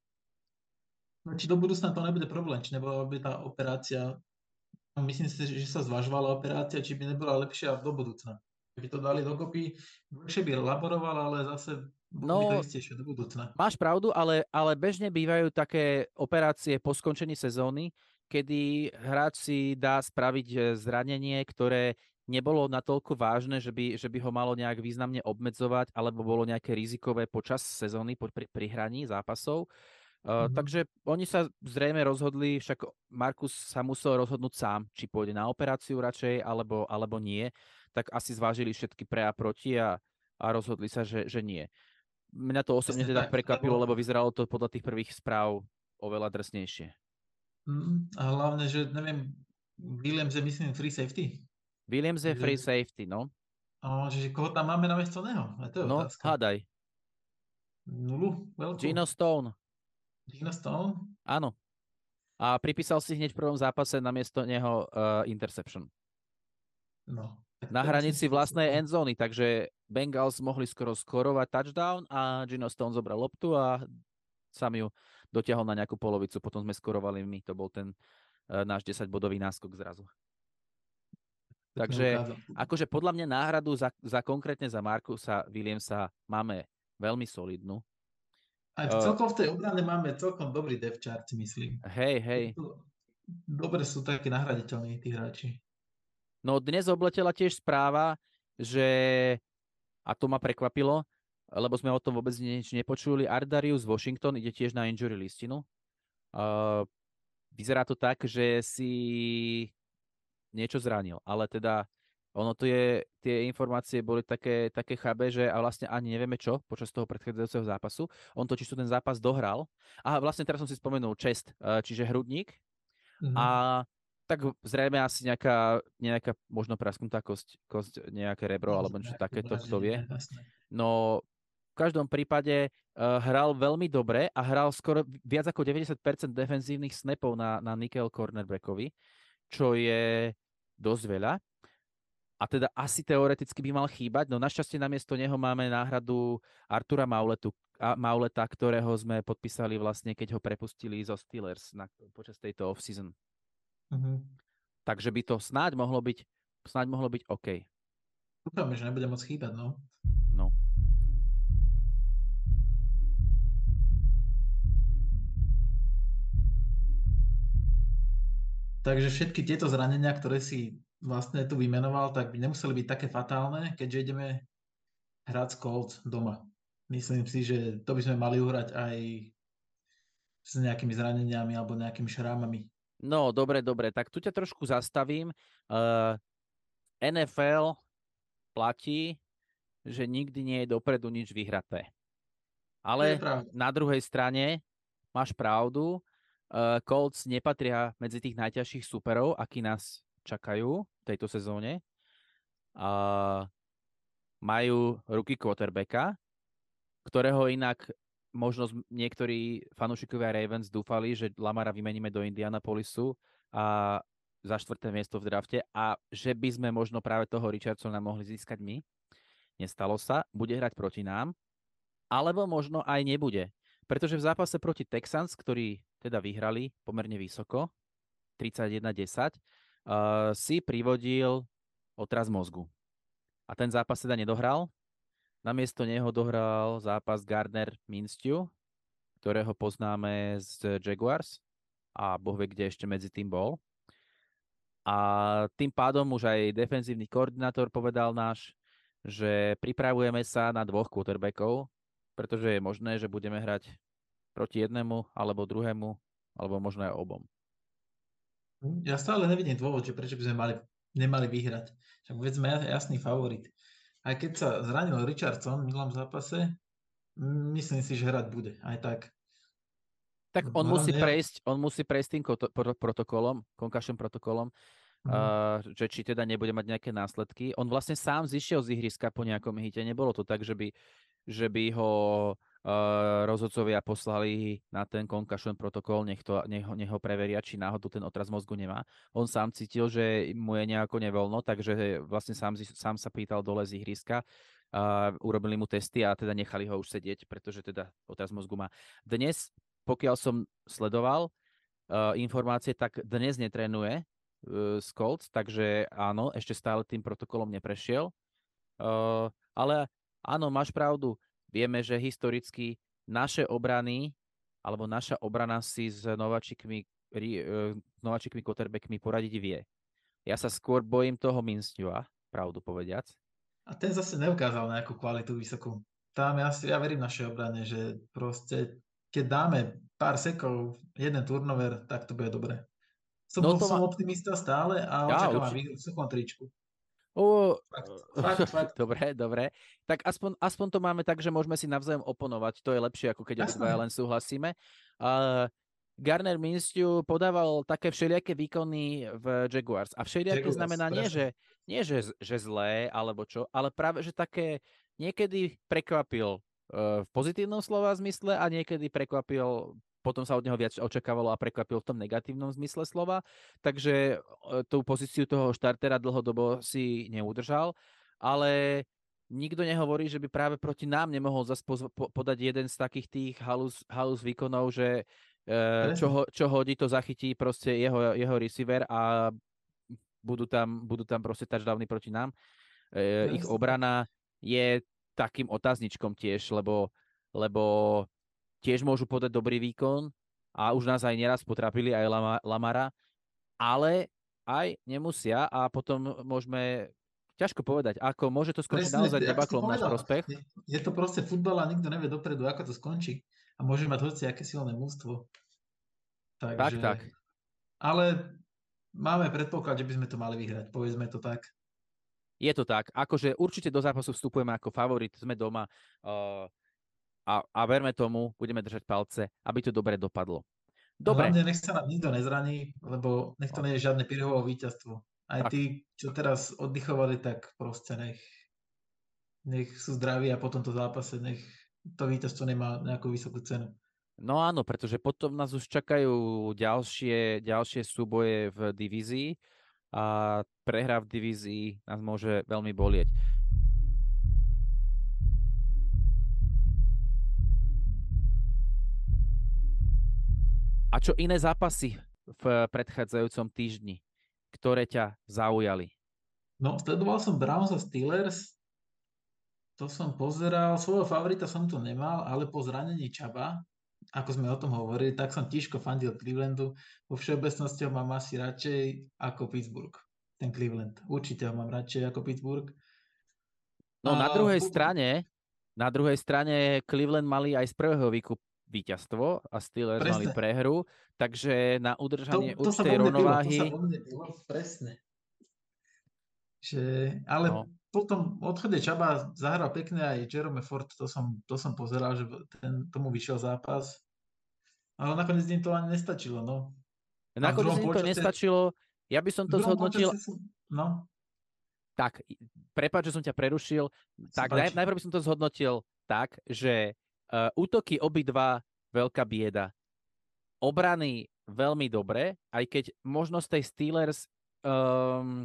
No, či do budúcna to nebude problém, či nebola by tá operácia. Myslím si, že sa zvažovala operácia, či by nebola lepšia do budúcna. Keby to dali dokopy, dlhšie by laboroval, ale zase bolo by to No, istejšie do budúcna. máš pravdu, ale, ale bežne bývajú také operácie po skončení sezóny, kedy hráč si dá spraviť zranenie, ktoré nebolo natoľko vážne, že by, že by ho malo nejak významne obmedzovať, alebo bolo nejaké rizikové počas sezóny, pri, pri hraní zápasov. Uh, Mhm. takže oni sa zrejme rozhodli, však Markus sa musel rozhodnúť sám, či pôjde na operáciu radšej, alebo, alebo nie. Tak asi zvážili všetky pre a proti a, a rozhodli sa, že, že nie. Mňa to osobne Presne teda tak, prekvapilo, lebo lebo vyzeralo to podľa tých prvých správ oveľa drsnejšie. mm, a hlavne, že neviem, Williams je myslím free safety. Williams je free Že, safety, no. a, že koho tam máme na miesto neho? A to je No, otázka. hádaj. Nulu? Veľkú? Gino Stone, Gino Stone? áno. A pripísal si hneď v prvom zápase namiesto neho uh, interception. No. Na To je, myslím hranici si, že vlastnej super. endzóny, takže Bengals mohli skoro skorovať touchdown a Gino Stone zobral loptu a sam ju dotiahol na nejakú polovicu. Potom sme skorovali my, to bol ten uh, náš desaťbodový náskok zrazu. Pekne Takže ukázal. akože podľa mňa náhradu za, za konkrétne za Marcusa Williamsa máme veľmi solidnú. Aj Uh, celkom v tej obrane máme celkom dobrý depth chart, si myslím. hej, hej. Dobre sú takí nahraditeľní tí hráči. No dnes obletela tiež správa, že, a to ma prekvapilo, lebo sme o tom vôbec nič nepočuli, Ardarius Washington ide tiež na injury listinu. Uh, vyzerá to tak, že si niečo zranil, ale teda ono tu je, tie informácie boli také, také chabé, že a vlastne ani nevieme čo počas toho predchádzajúceho zápasu. On totiž tu ten zápas dohral. A vlastne teraz som si spomenul čest, čiže hrudník. Mhm. A tak zrejme asi nejaká, nejaká možno prasknutá kosť, kosť nejaké rebro, alebo niečo takéto, kto vie. No v každom prípade uh, hral veľmi dobre a hral skoro viac ako deväťdesiat percent defenzívnych snapov na, na nickel cornerbackovi, čo je dosť veľa. A teda asi teoreticky by mal chýbať, no našťastie namiesto neho máme náhradu Artura Mauletu, a Mauleta, ktorého sme podpísali vlastne, keď ho prepustili zo Steelers na, počas tejto off-season. Uh-huh. Takže by to snáď mohlo byť, snáď mohlo byť OK. Dúfame, že nebude moc chýbať, no. No. Takže všetky tieto zranenia, ktoré si vlastne tu vymenoval, tak by nemuseli byť také fatálne, keďže ideme hrať s Colts doma. Myslím si, že to by sme mali uhrať aj s nejakými zraneniami alebo nejakými šrámami. No, dobre, dobre, tak tu ťa trošku zastavím. Uh, en ef el platí, že nikdy nie je dopredu nič vyhraté. Ale na druhej strane máš pravdu, uh, Colts nepatria medzi tých najťažších superov, akí nás čakajú v tejto sezóne. Uh, majú ruky quarterbacka, ktorého inak možno niektorí fanúšikovia Ravens dúfali, že Lamara vymeníme do Indianapolisu a za štvrté miesto v drafte a že by sme možno práve toho Richardsona mohli získať my. Nestalo sa, bude hrať proti nám, alebo možno aj nebude. Pretože v zápase proti Texans, ktorí teda vyhrali pomerne vysoko, tridsaťjeden desať, uh, si privodil otraz mozgu. A ten zápas teda nedohral. Namiesto neho dohral zápas Gardner Minshew, ktorého poznáme z Jaguars a Boh vie, kde ešte medzi tým bol. A tým pádom už aj defenzívny koordinátor povedal náš, že pripravujeme sa na dvoch quarterbackov, pretože je možné, že budeme hrať proti jednému, alebo druhému, alebo možno aj obom. Ja stále nevidím dôvod, že prečo by sme mali, nemali vyhrať. Však veď sme jasný favorit. Aj keď sa zranil Richardson v minulom zápase, myslím si, že hrať bude. Aj tak. Tak on Hlavne musí ja... prejsť, on musí prejsť tým protokolom, concussion protokolom, mm. uh, že či teda nebude mať nejaké následky. On vlastne sám zišiel z ihriska po nejakom hite. Nebolo to tak, že by, že by ho uh, rozhodcovia poslali na ten concussion protokol, nech, to, nech, ho, nech ho preveria, či náhodou ten otraz mozgu nemá. On sám cítil, že mu je nejako nevoľno, takže vlastne sám, sám sa pýtal dole z ihriska. Uh, urobili mu testy a teda nechali ho už sedieť, pretože teda otraz mozgu má. Dnes pokiaľ som sledoval uh, informácie, tak dnes netrénuje uh, z Colts, takže áno, ešte stále tým protokolom neprešiel. Uh, ale áno, máš pravdu. Vieme, že historicky naše obrany, alebo naša obrana si s nováčikmi, uh, nováčikmi quarterbackmi poradiť vie. Ja sa skôr bojím toho Minshewa, pravdu povediac. A ten zase neukázal nejakú kvalitu vysokú. Tam ja, ja verím našej obrane, že proste keď dáme pár sekov, jeden turnover, tak to bude dobré. Som, No bol, to som ma... optimista stále a ja, očakávam určite. výhru v suchom tričku. O, Fakt, fakt, fakt. Dobre, dobre. Tak aspoň, aspoň to máme tak, že môžeme si navzájom oponovať. To je lepšie, ako keď obidvaja len súhlasíme. Uh, Gardner Minshew podával také všelijaké výkony v Jaguars. A všelijaké Jaguars, znamená nie, že, nie že, že zlé, alebo čo, ale práve, že také niekedy prekvapil uh, v pozitívnom slova zmysle a niekedy prekvapil, potom sa od neho viac očakávalo a prekvapil v tom negatívnom zmysle slova. Takže uh, tú pozíciu toho štartera dlhodobo si neudržal, ale nikto nehovorí, že by práve proti nám nemohol zase po- podať jeden z takých tých halus, halus výkonov, že Čo, ho, čo hodí, to zachytí proste jeho, jeho receiver a budú tam, budú tam proste touchdowny proti nám. E, ich obrana je takým otázničkom tiež, lebo, lebo tiež môžu podať dobrý výkon a už nás aj neraz potrapili aj Lama, Lamara, ale aj nemusia a potom môžeme ťažko povedať, ako môže to skončiť Presne, naozaj debaklom náš prospech. Je, je to proste futbal a nikto nevie dopredu, ako to skončí. A môže mať hoci aké silné mústvo. Takže, tak, tak. Ale máme predpoklad, že by sme to mali vyhrať. Povedzme to tak. Je to tak. Akože určite do zápasu vstupujeme ako favorit. Sme doma uh, a, a verme tomu, budeme držať palce, aby to dobre dopadlo. Dobre. Hlavne nech sa nám nikto nezraní, lebo nech to nie je žiadne Pirhovo víťazstvo. Aj tak. Tí, čo teraz oddychovali, tak proste nech, nech sú zdraví a po tomto zápase nech to víťazstvo nemá nejakú vysokú cenu. No áno, pretože potom nás už čakajú ďalšie, ďalšie súboje v divízii a prehra v divízii nás môže veľmi bolieť. A čo iné zápasy v predchádzajúcom týždni, ktoré ťa zaujali? No, sledoval som Browns a Steelers. To som pozeral. Svojho favorita som tu nemal, ale po zranení Čaba, ako sme o tom hovorili, tak som tížko fandil Clevelandu. Vo všeobecnosti ho mám asi radšej ako Pittsburgh. Ten Cleveland. Určite ho mám radšej ako Pittsburgh. No a na druhej bu- strane, na druhej strane Cleveland mali aj z prvého výkup víťazstvo a Steelers presne. Mali prehru, takže na udržanie to, to určitej rovnováhy... To sa vo mne bylo, presne. Že, ale no. Potom odchode Čaba zahral pekne aj Jerome Ford, to som, to som pozeral, že ten, tomu vyšiel zápas. Ale nakoniec im to ani nestačilo, no. Nakoniec im to nestačilo, ja by som to zhodnotil... Som, no. Tak, prepáč, že som ťa prerušil. Tak, naj, najprv by som to zhodnotil tak, že uh, útoky obidva veľká bieda. Obrany veľmi dobre, aj keď možno z tej Steelers um,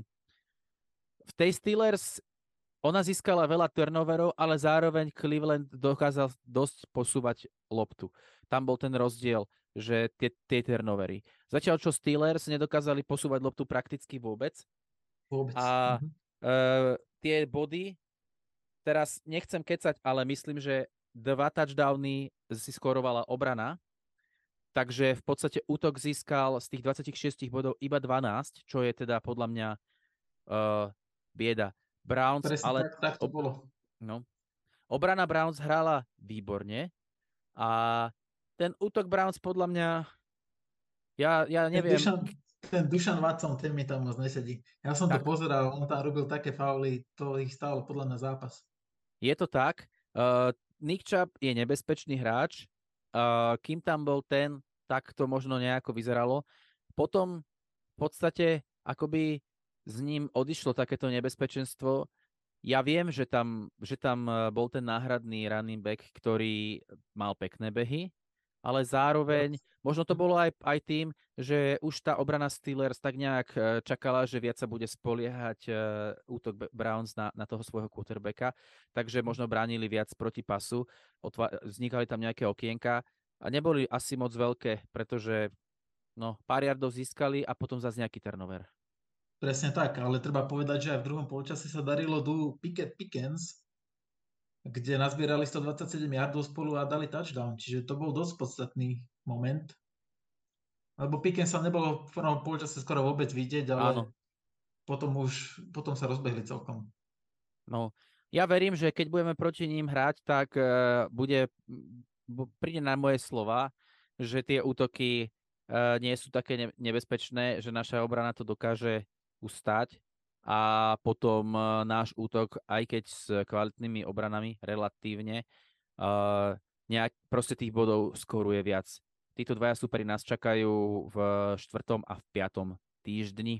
v tej Steelers ona získala veľa turnoverov, ale zároveň Cleveland dokázal dosť posúvať loptu. Tam bol ten rozdiel, že tie, tie turnovery. Zatiaľ, čo Steelers nedokázali posúvať loptu prakticky vôbec. Vôbec. A Mhm. uh, tie body, teraz nechcem kecať, ale myslím, že dva touchdowny si skorovala obrana, takže v podstate útok získal z tých dvadsaťšesť bodov iba dvanásť, čo je teda podľa mňa uh, bieda. Browns, Presne ale... tak, tak to bolo. No. Obrana Browns hrala výborne a ten útok Browns podľa mňa, ja, ja Ten neviem. Dušan, ten Dušan Watson, ten mi tam moc nesedí. Ja som to Tak, pozeral, on tam robil také fauly, to ich stálo podľa mňa zápas. je to tak. Uh, Nick Chubb je nebezpečný hráč. Uh, kým tam bol ten, tak to možno nejako vyzeralo. Potom v podstate akoby s ním odišlo takéto nebezpečenstvo. Ja viem, že tam, že tam bol ten náhradný running back, ktorý mal pekné behy, ale zároveň, možno to bolo aj, aj tým, že už tá obrana Steelers tak nejak čakala, že viac sa bude spoliehať uh, útok Browns na, na toho svojho quarterbacka, takže možno bránili viac proti pasu, otva- vznikali tam nejaké okienka a neboli asi moc veľké, pretože no, pár yardov získali a potom zase nejaký turnover. Presne tak, ale treba povedať, že aj v druhom polčase sa darilo du Pickett Pickens, kde nazbierali stodvadsaťsedem yardov spolu a dali touchdown, čiže to bol dosť podstatný moment. Lebo Pickens sa nebolo v prvom polčase skoro vôbec vidieť, Áno, ale potom už, potom sa rozbehli celkom. no, ja verím, že keď budeme proti ním hrať, tak uh, bude, bu- príde na moje slova, že tie útoky uh, nie sú také ne- nebezpečné, že naša obrana to dokáže ustať a potom uh, náš útok, aj keď s kvalitnými obranami relatívne, uh, nejak proste tých bodov skoruje viac. Títo dvaja superi nás čakajú v štvrtom a v piatom týždni.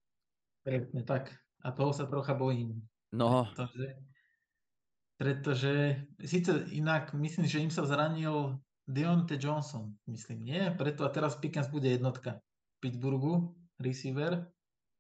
Presne tak. A toho sa trocha bojím. No, Pretože, pretože síce inak myslím, že im sa zranil Deontay Johnson, myslím, nie? Preto a teraz Pickens bude jednotka. Pittsburghu, receiver.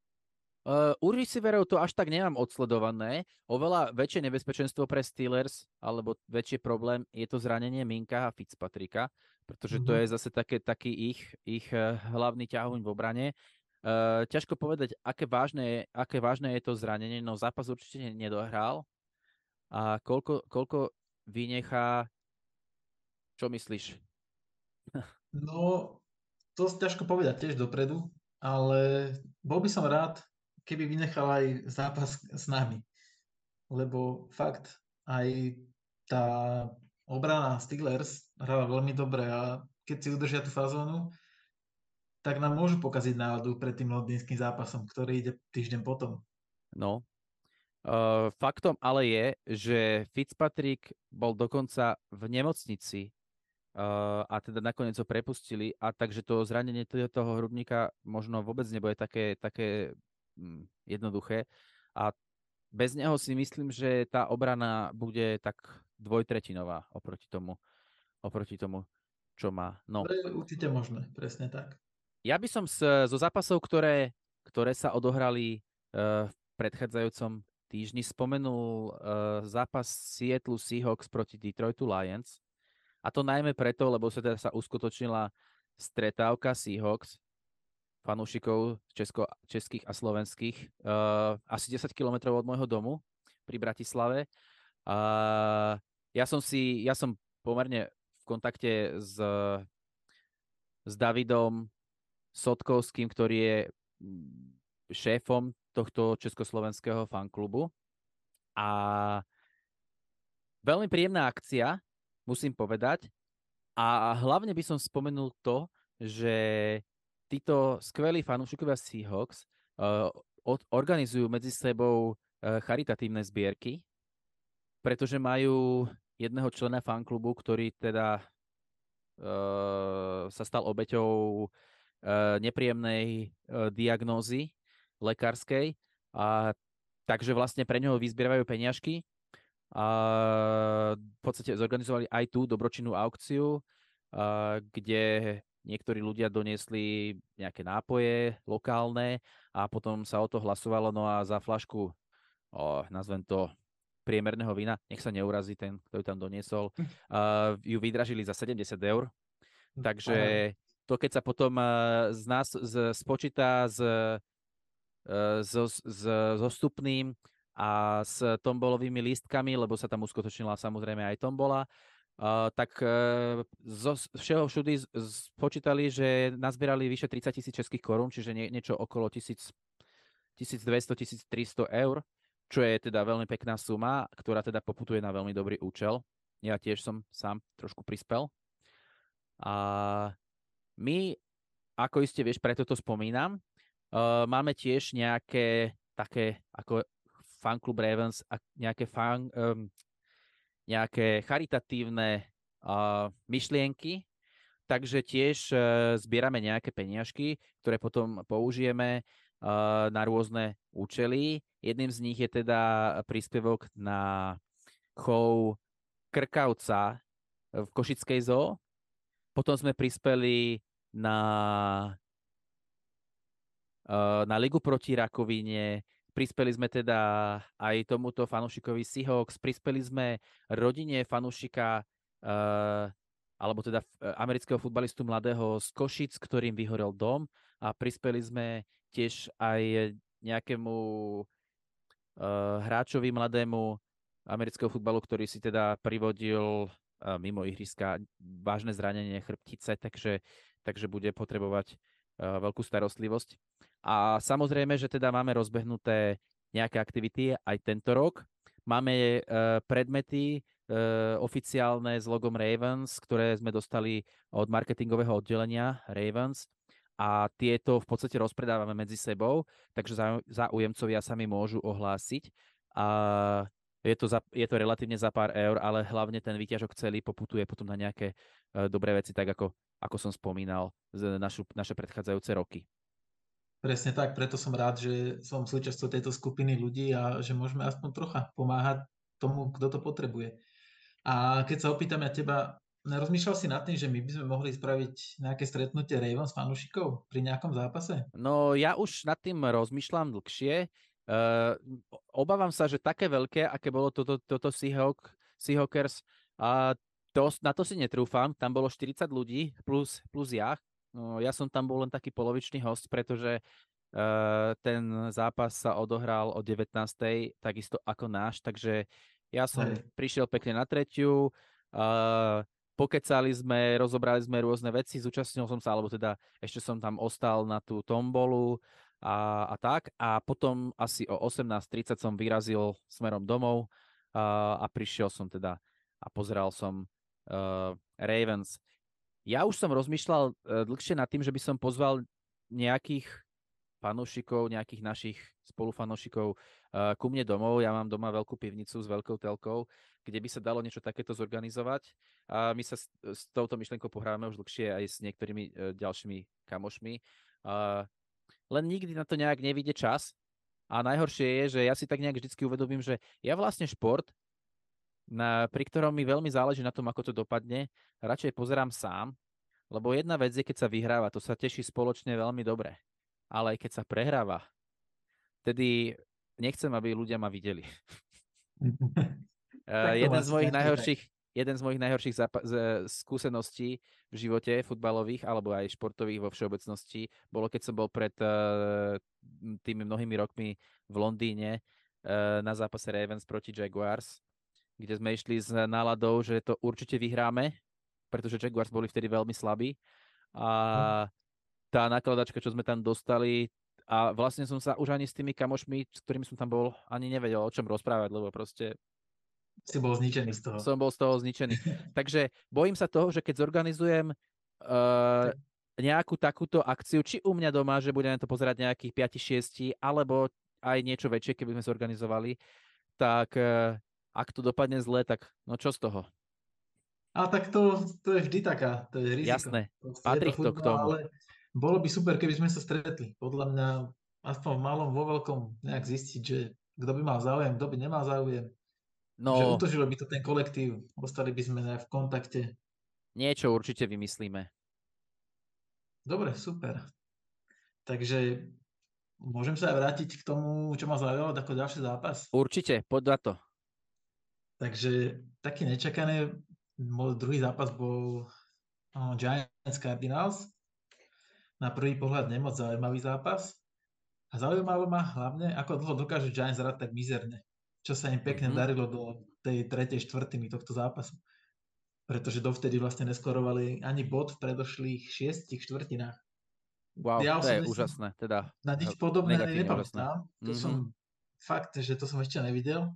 Uh, u receiverov to až tak nemám odsledované. Oveľa väčšie nebezpečenstvo pre Steelers, alebo väčší problém, je to zranenie Minka a Fitzpatricka, pretože to Mhm. je zase také, taký ich, ich uh, hlavný ťahuň v obrane. Uh, ťažko povedať, aké vážne, je, aké vážne je to zranenie, no zápas určite nedohral. A koľko, koľko vynechá, čo myslíš? No, to ťažko povedať tiež dopredu, ale bol by som rád, keby vynechal aj zápas s nami. Lebo fakt aj tá obrana Steelers hrala veľmi dobre a keď si udržia tú fazónu, tak nám môžu pokaziť náladu pred tým londýnskym zápasom, ktorý ide týždeň potom. No, uh, faktom ale je, že Fitzpatrick bol dokonca v nemocnici. Uh, a teda nakoniec ho prepustili a takže to zranenie toho hrubníka možno vôbec nebude také, také mm, jednoduché a bez neho si myslím, že tá obrana bude tak dvojtretinová oproti tomu, oproti tomu, čo má. No, To je určite možné, presne tak. ja by som z, zo zápasov, ktoré, ktoré sa odohrali uh, v predchádzajúcom týždni spomenul uh, zápas Seattle Seahawks proti Detroitu Lions. A to najmä preto, lebo sa teda sa uskutočnila stretávka Seahawks, fanúšikov česko, českých a slovenských, uh, asi desať kilometrov od môjho domu pri Bratislave. Uh, ja som si, ja som pomerne v kontakte s, s Davidom Sotkovským, ktorý je šéfom tohto československého fanklubu. A veľmi príjemná akcia, musím povedať. A hlavne by som spomenul to, že títo skvelí fanúšikovia Seahawks uh, od, organizujú medzi sebou uh, charitatívne zbierky, pretože majú jedného člena fanklubu, ktorý teda uh, sa stal obeťou uh, nepríjemnej uh, diagnózy lekárskej a takže vlastne pre neho vyzbierajú peniažky. A v podstate zorganizovali aj tú dobročinnú aukciu, a kde niektorí ľudia doniesli nejaké nápoje lokálne a potom sa o to hlasovalo, no a za flašku, o, nazvem to, priemerného vína, nech sa neurazí ten, kto ju tam doniesol, uh, ju vydražili za sedemdesiat eur. Takže to, keď sa potom uh, z nás z, spočíta s, uh, so, s, so vstupným a s tombolovými lístkami, lebo sa tam uskutočnila samozrejme aj tombola, uh, tak uh, zo všeho všudy z, spočítali, že nazbierali vyše tridsať tisíc českých korún, čiže nie, niečo okolo tisíc, tisícdvesto, tisíctristo eur, čo je teda veľmi pekná suma, ktorá teda poputuje na veľmi dobrý účel. Ja tiež som sám trošku prispel. A my, ako iste vieš, preto to spomínam, uh, máme tiež nejaké také ako fanklub Ravens a nejaké, fan, um, nejaké charitatívne uh, myšlienky, takže tiež uh, zbierame nejaké peniažky, ktoré potom použijeme uh, na rôzne účely. Jedným z nich je teda príspevok na chov krkavca v Košickej zoo. Potom sme prispeli na, na Ligu proti rakovine, prispeli sme teda aj tomuto fanúšikovi Seahawks, prispeli sme rodine fanúšika, alebo teda amerického futbalistu mladého z Košic, ktorým vyhorel dom, a prispeli sme tiež aj nejakému hráčovi mladému amerického futbalu, ktorý si teda privodil mimo ihriska vážne zranenie chrbtice, takže, takže bude potrebovať uh, veľkú starostlivosť. A samozrejme, že teda máme rozbehnuté nejaké aktivity aj tento rok. Máme uh, predmety uh, oficiálne s logom Ravens, ktoré sme dostali od marketingového oddelenia Ravens, a tieto v podstate rozpredávame medzi sebou, takže záujemcovia sa mi môžu ohlásiť. A Je to, za, je to relatívne za pár eur, ale hlavne ten výťažok celý poputuje potom na nejaké uh, dobré veci, tak ako, ako som spomínal, z našu, naše predchádzajúce roky. Presne tak, preto som rád, že som súčasťou tejto skupiny ľudí a že môžeme aspoň trocha pomáhať tomu, kto to potrebuje. A keď sa opýtam ja teba, nerozmýšľal si nad tým, že my by sme mohli spraviť nejaké stretnutie Ravens fanúšikov pri nejakom zápase? No ja už nad tým rozmýšľam dlhšie. Uh, obávam sa, že také veľké, aké bolo toto, toto Seahawk, Seahawkers, a to, na to si netrúfam. Tam bolo štyridsať ľudí plus, plus ja. No, ja som tam bol len taký polovičný host, pretože uh, ten zápas sa odohral o devätnástej, takisto ako náš, takže ja som Hej. prišiel pekne na tretiu, uh, pokecali sme, rozobrali sme rôzne veci, zúčastnil som sa, alebo teda ešte som tam ostal na tú tombolu, A, a tak. A potom asi o osemnásť tridsať som vyrazil smerom domov a, a prišiel som teda a pozeral som uh, Ravens. Ja už som rozmýšľal uh, dlhšie nad tým, že by som pozval nejakých fanúšikov, nejakých našich spolufanúšikov uh, ku mne domov. Ja mám doma veľkú pivnicu s veľkou telkou, kde by sa dalo niečo takéto zorganizovať. A my sa s, s touto myšlienkou pohrávame už dlhšie aj s niektorými uh, ďalšími kamošmi. Uh, Len nikdy na to nejak nevíde čas. A najhoršie je, že ja si tak nejak vždycky uvedomím, že ja vlastne šport, na, pri ktorom mi veľmi záleží na tom, ako to dopadne, radšej pozerám sám, lebo jedna vec je, keď sa vyhráva, to sa teší spoločne veľmi dobre. Ale aj keď sa prehráva, tedy nechcem, aby ľudia ma videli. uh, jeden z mojich najhorších Jeden z mojich najhorších zapa- z- skúseností v živote futbalových alebo aj športových vo všeobecnosti bolo, keď som bol pred uh, tými mnohými rokmi v Londýne uh, na zápase Ravens proti Jaguars, kde sme išli s náladou, že to určite vyhráme, pretože Jaguars boli vtedy veľmi slabí. A tá nakladačka, čo sme tam dostali, a vlastne som sa už ani s tými kamošmi, s ktorými som tam bol, ani nevedel, o čom rozprávať, lebo proste si bol zničený z toho. Som bol z toho zničený. Takže bojím sa toho, že keď zorganizujem uh, nejakú takúto akciu, či u mňa doma, že budeme to pozerať nejakých päť šesť, alebo aj niečo väčšie, keby sme zorganizovali, tak uh, ak to dopadne zle, tak no čo z toho? A tak to, to je vždy taká, to je riziko. Jasné, patrí to, to k tomu. Ale bolo by super, keby sme sa stretli. Podľa mňa aspoň v malom, vo veľkom nejak zistiť, že kto by mal záujem, kto by nemal záujem. No, Že utožilo by to ten kolektív, ostali by sme v kontakte. niečo určite vymyslíme. Dobre, super. Takže môžem sa aj vrátiť k tomu, čo ma zaujalo ako ďalší zápas. Určite, poď na to. Takže taký nečakané, môj druhý zápas bol uh, Giants Cardinals. Na prvý pohľad nemoc zaujímavý zápas. A zaujímalo ma hlavne, ako dlho dokážu Giants hrať tak mizerne. Čo sa im pekne Mhm. darilo do tej tretej štvrtiny tohto zápasu. Pretože dovtedy vlastne neskorovali ani bod v predošlých šiestich štvrtinách. Wow, Ja to je osobne si úžasné. Teda na nič podobné negatívne úžasné. nepamätám. To Mhm. som fakt, že to som ešte nevidel.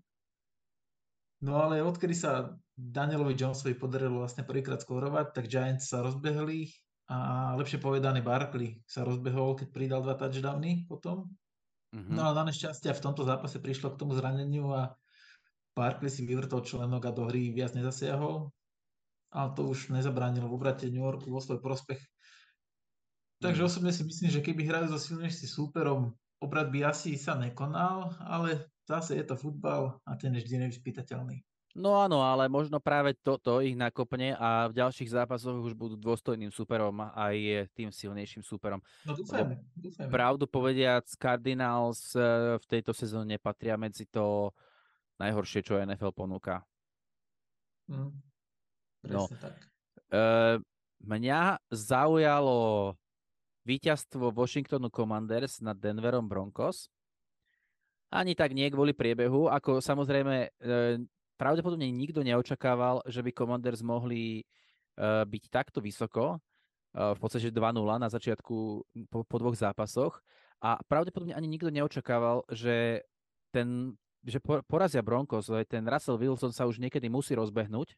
No ale odkedy sa Danielovi Jonesovi podarilo vlastne prvýkrát skórovať, tak Giants sa rozbehli a lepšie povedané Barkley sa rozbehol, keď pridal dva touchdowny potom. Mhm. No ale na nešťastie v tomto zápase prišlo k tomu zraneniu a Barkley si vyvrtol členok a do hry viac nezasiahol. Ale to už nezabránilo v obrate New Yorku vo svoj prospech. Takže Mhm. osobne si myslím, že keby hrajú so silnejším súperom, obrat by asi sa nekonal, ale zase je to futbal a ten je vždy nevyspytateľný. No áno, ale možno práve toto ich nakopne a v ďalších zápasoch už budú dôstojným superom aj tým silnejším superom. No Lebo dúfajme, dúfajme. pravdu povediac, Cardinals eh, v tejto sezóne patria medzi to najhoršie, čo N F L ponúka. Mm, No, presne tak. eh, mňa zaujalo víťazstvo Washingtonu Commanders nad Denverom Broncos. Ani tak nie kvôli priebehu, ako samozrejme eh, pravdepodobne nikto neočakával, že by Commanders mohli uh, byť takto vysoko, uh, v podstate dva nula na začiatku po, po dvoch zápasoch. A pravdepodobne ani nikto neočakával, že, ten, že porazia Broncos, ten Russell Wilson sa už niekedy musí rozbehnúť.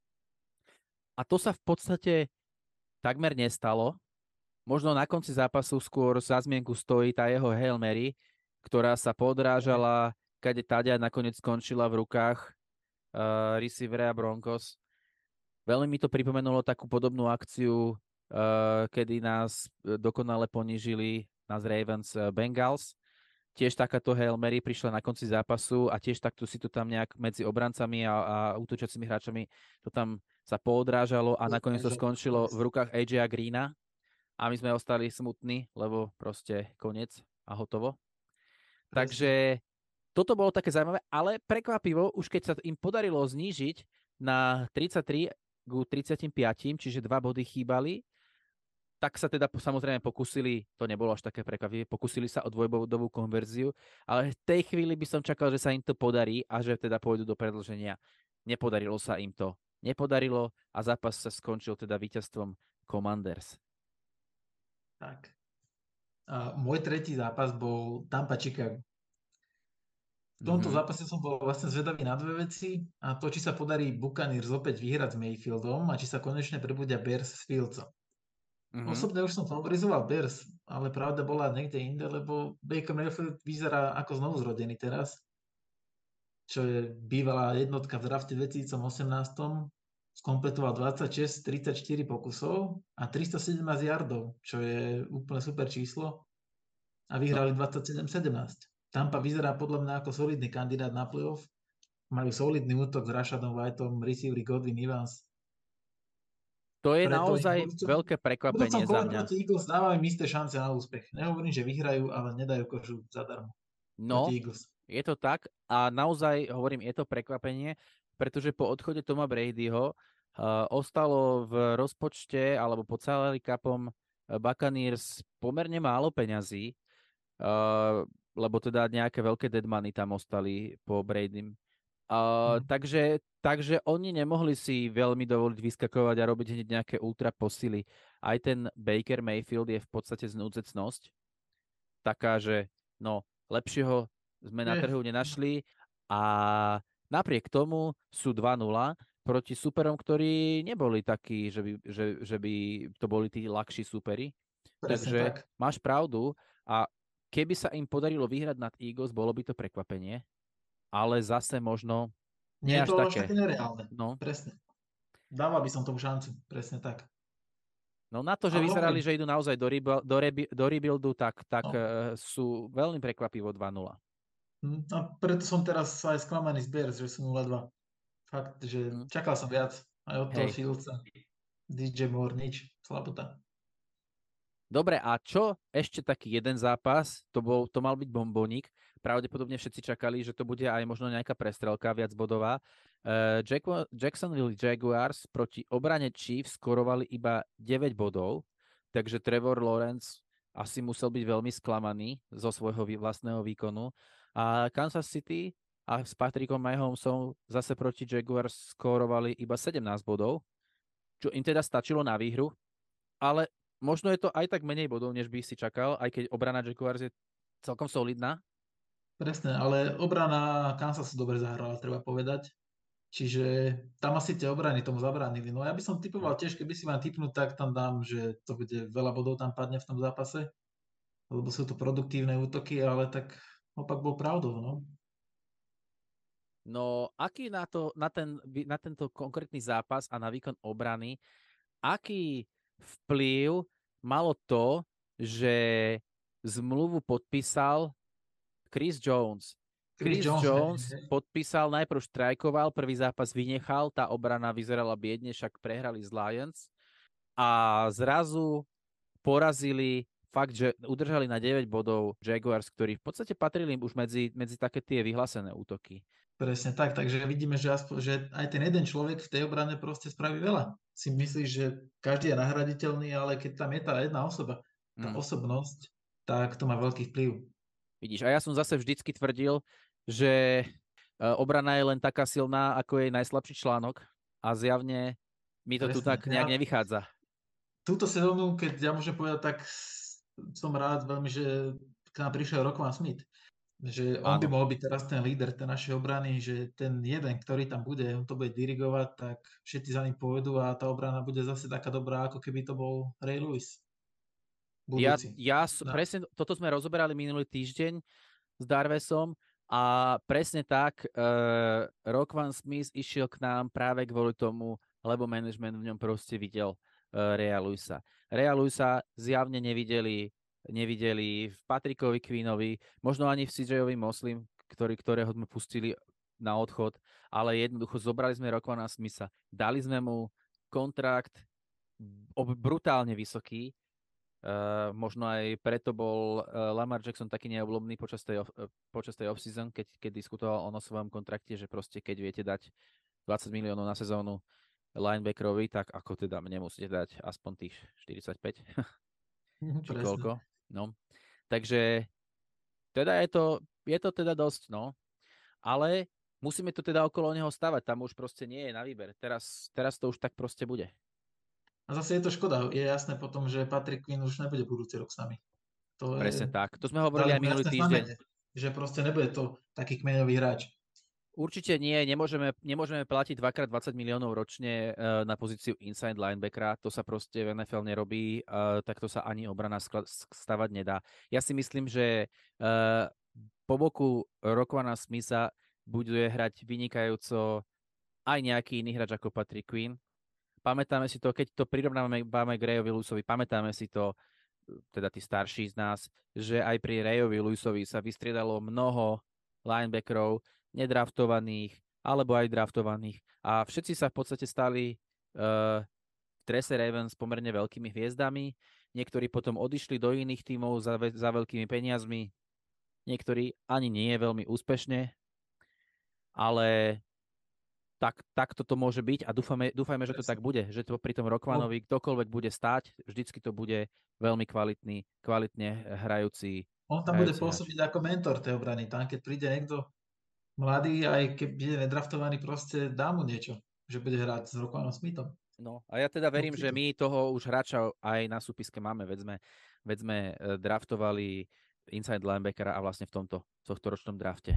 A to sa v podstate takmer nestalo. Možno na konci zápasu skôr za zmienku stojí tá jeho Hail Mary, ktorá sa podrážala, kade táďa nakoniec skončila v rukách Uh, receivera Broncos. Veľmi mi to pripomenulo takú podobnú akciu, uh, kedy nás dokonale ponížili nás Ravens uh, Bengals. Tiež takáto Hail Mary prišla na konci zápasu a tiež takto si to tam nejak medzi obrancami a, a útočiacimi hráčami to tam sa poodrážalo a nakoniec to skončilo v rukách á jé Greena a my sme ostali smutní, lebo proste koniec a hotovo. Presne. Takže toto bolo také zaujímavé, ale prekvapivo, už keď sa im podarilo znížiť na tridsaťtri ku tridsaťpäť, čiže dva body chýbali, tak sa teda samozrejme pokúsili, to nebolo až také prekvapivé, pokúsili sa o dvojbodovú konverziu, ale v tej chvíli by som čakal, že sa im to podarí a že teda pôjdu do predĺženia. Nepodarilo sa im to. Nepodarilo a zápas sa skončil teda víťazstvom Commanders. Tak. A môj tretí zápas bol Tampa Chicago. V tomto mm-hmm. zápase som bol vlastne zvedavý na dve veci a to, či sa podarí Buccaneers opäť vyhrať s Mayfieldom a či sa konečne prebudia Bears s Fieldsom. Mm-hmm. Osobne už som favorizoval Bears, ale pravda bola niekde inde, lebo Baker Mayfield vyzerá ako znovu zrodený teraz, čo je bývalá jednotka v drafte dvetisícosemnásť. Skompletoval dvadsaťšesť z tridsaťštyri pokusov a tristosedemnásť yardov, čo je úplne super číslo a vyhrali no. dvadsaťsedem sedemnásť. Tampa vyzerá podľa mňa ako solidný kandidát na playoff. Majú solidný útok s Rashadom Whiteom, receivery Godwin Evans. To je Preto naozaj budúcom, veľké prekvapenie za mňa. Proti Eagles dávajú im isté šance na úspech. Nehovorím, že vyhrajú, ale nedajú kožu zadarmo. No, je to tak a naozaj, hovorím, je to prekvapenie, pretože po odchode Toma Bradyho uh, ostalo v rozpočte alebo pod salary capom Buccaneers pomerne málo peňazí. Uh, lebo teda nejaké veľké dead money tam ostali po Bradym. Uh, mm. takže, takže oni nemohli si veľmi dovoliť vyskakovať a robiť hneď nejaké ultra posily. Aj ten Baker Mayfield je v podstate znúdzecnosť. Taká, že no, lepšieho sme na trhu nenašli a napriek tomu sú dva nula proti superom, ktorí neboli takí, že by, že, že by to boli tí ľahší superi. Presne takže tak. Máš pravdu a keby sa im podarilo vyhrať nad Eagles, bolo by to prekvapenie, ale zase možno nie, nie až to také. až také nereálne. No. Presne. Dával by som tomu šancu. Presne tak. No na to, že ale vyzerali, okay. že idú naozaj do, rebu- do, rebu- do rebuildu, tak, tak no. uh, sú veľmi prekvapivo dva nula. Hm, a preto som teraz aj sklamaný z Bears, že sú nula dva. Fakt, že Hm. čakal som viac aj od toho Hej. Fieldsa. dý džej Moore, nič, slabota. Dobre, a čo ešte taký jeden zápas, to, bol, to mal byť bombónik, pravdepodobne všetci čakali, že to bude aj možno nejaká prestrelka viac bodová. Uh, Jack, Jacksonville Jaguars proti obrane Chiefs skorovali iba deväť bodov, takže Trevor Lawrence asi musel byť veľmi sklamaný zo svojho vlastného výkonu. A Kansas City a s Patrickom Mahomesom zase proti Jaguars skorovali iba sedemnásť bodov, čo im teda stačilo na výhru, ale možno je to aj tak menej bodov, než by si čakal, aj keď obrana Jaguars je celkom solidná. Presne, ale obrana Kansasu dobre zahrala, treba povedať. Čiže tam asi tie obrany tomu zabránili. No ja by som typoval tiež, keby si mám typnúť, tak tam dám, že to bude veľa bodov tam padne v tom zápase, lebo sú to produktívne útoky, ale tak opak bol pravdou, no. No, aký na, to, na, ten, na tento konkrétny zápas a na výkon obrany, aký vplyv malo to, že zmluvu podpísal Chris Jones. Chris Chris Jones, Jones hej, hej. podpísal, najprv štrajkoval, prvý zápas vynechal, tá obrana vyzerala biedne, však prehrali z Lions a zrazu porazili fakt, že udržali na deväť bodov Jaguars, ktorí v podstate patrili už medzi, medzi také tie vyhlásené útoky. Presne tak, takže vidíme, že, aspoň, že aj ten jeden človek v tej obrane proste spraví veľa. Si myslíš, že každý je nahraditeľný, ale keď tam je tá jedna osoba, tá Mm. osobnosť, tak to má veľký vplyv. Vidíš, a ja som zase vždycky tvrdil, že obrana je len taká silná, ako jej najslabší článok a zjavne mi to tu Presne. tak nejak Ja, nevychádza. túto sezónu, keď ja môžem povedať, tak som rád veľmi, že k nám prišiel Roquan Smith. Že on by Áno. mohol byť teraz ten líder tej našej obrany, že ten jeden, ktorý tam bude, on to bude dirigovať, tak všetci za ním pôjdu a tá obrana bude zase taká dobrá, ako keby to bol Ray Lewis. Ja, Budúci. ja No. presne toto sme rozoberali minulý týždeň s Darvesom a presne tak uh, Roquan Smith išiel k nám práve kvôli tomu, lebo management v ňom proste videl uh, Raya Lewisa. Raya Lewisa zjavne nevideli, nevideli v Patrickovi Queenovi, možno ani v cé džejovi Moslim, ktorý, ktorého sme pustili na odchod, ale jednoducho zobrali sme Roquana Smitha, dali sme mu kontrakt brutálne vysoký. Uh, možno aj preto bol uh, Lamar Jackson taký neoblomný počas tej, uh, počas tej off-season, keď, keď diskutoval on o svojom kontrakte, že proste keď viete dať dvadsať miliónov na sezónu linebackerovi, tak ako teda mne musíte dať aspoň tých štyridsaťpäť. Či Presne. koľko. No. Takže teda je to, je to teda dosť, no. Ale musíme to teda okolo neho stavať, tam už proste nie je na výber. Teraz, teraz to už tak proste bude. A zase je to škoda. Je jasné potom, že Patrick Quinn už nebude budúci rok s nami. To Presne je, tak. To sme hovorili aj minulý týždeň. Znamenie, že proste nebude to taký kmeňový hráč. Určite nie, nemôžeme, nemôžeme platiť dvakrát dvadsať miliónov ročne uh, na pozíciu inside linebackera, to sa proste v en ef el nerobí, uh, tak to sa ani obrana stavať nedá. Ja si myslím, že uh, po boku Roquana Smitha bude hrať vynikajúco aj nejaký iný hráč ako Patrick Quinn. Pamätáme si to, keď to prirovnávame k Rayovi Lewisovi, pamätáme si to, teda tí starší z nás, že aj pri Rayovi Lewisovi sa vystriedalo mnoho linebackerov, nedraftovaných, alebo aj draftovaných. A všetci sa v podstate stali uh, v drese Ravens pomerne veľkými hviezdami. Niektorí potom odišli do iných tímov za, za veľkými peniazmi. Niektorí ani nie je veľmi úspešne. Ale tak, tak toto môže byť a dúfame, dúfajme, že to tak bude. Že to pri tom Roquanovi ktokoľvek bude stáť, vždycky to bude veľmi kvalitný, kvalitne hrajúci. On tam bude pôsobiť ako mentor tej obrany. Tam, keď príde niekto mladý, aj keď bude nedraftovaný, proste dá mu niečo, že bude hrať s Roquanom Smithom. No a ja teda verím, Určite. že my toho už hráča aj na súpiske máme, veď sme, veď sme draftovali inside linebackera a vlastne v tomto tohtoročnom drafte.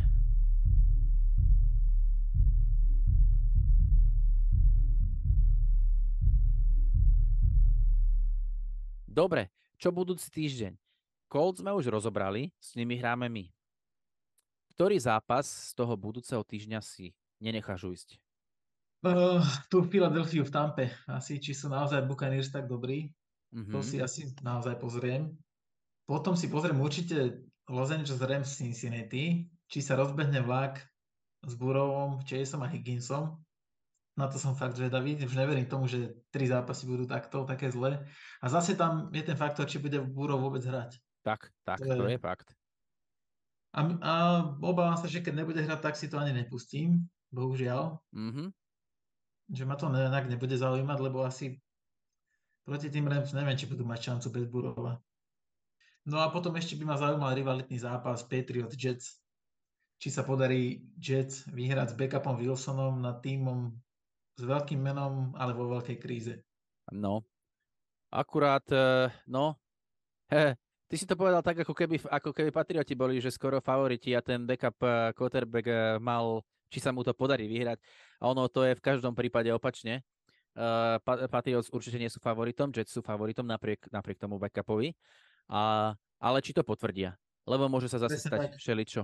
Dobre, čo budúci týždeň? Colts sme už rozobrali, s nimi hráme my. Ktorý zápas z toho budúceho týždňa si nenecháš ujsť? Uh, tu v Filadelfiu v Tampe. Asi, či sú naozaj Buccaneers tak dobrí. Mm-hmm. To si asi naozaj pozriem. Potom si pozriem určite Los Angeles Rams Cincinnati. či sa rozbehne vlak s Burovom, Chaseom a Higginsom. Na to som fakt zvedavý. Už neverím tomu, že tri zápasy budú takto, také zlé. A zase tam je ten faktor, či bude Burov vôbec hrať. Tak, tak, To to je... je fakt. A, a obávam sa, že keď nebude hrať, tak si to ani nepustím. Bohužiaľ. Mhm. Že ma to nejak nebude zaujímať, lebo asi proti tým Rams neviem, či budú mať šancu bez Burova. No a potom ešte by ma zaujímal rivalitný zápas Patriot Jets. Či sa podarí Jets vyhrať s backupom Wilsonom nad týmom s veľkým menom, ale vo veľkej kríze. No, akurát, eh, no, he, ty si to povedal tak, ako keby, ako keby Patrioti boli, že skoro favoriti a ten backup eh, quarterback eh, mal, či sa mu to podarí vyhrať. A ono to je v každom prípade opačne. Uh, Patriots určite nie sú favoritom, Jets sú favoritom napriek, napriek tomu backupovi. A, ale či to potvrdia? Lebo môže sa zase Presne stať tak. všeličo.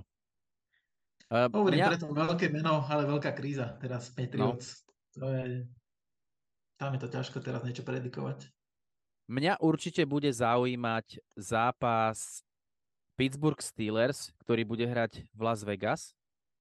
Uh, Hovorím, mňa, preto veľké meno, ale veľká kríza teraz no, Patriots. To je, tam je to ťažko teraz niečo predikovať. mňa určite bude zaujímať zápas Pittsburgh Steelers, ktorý bude hrať v Las Vegas.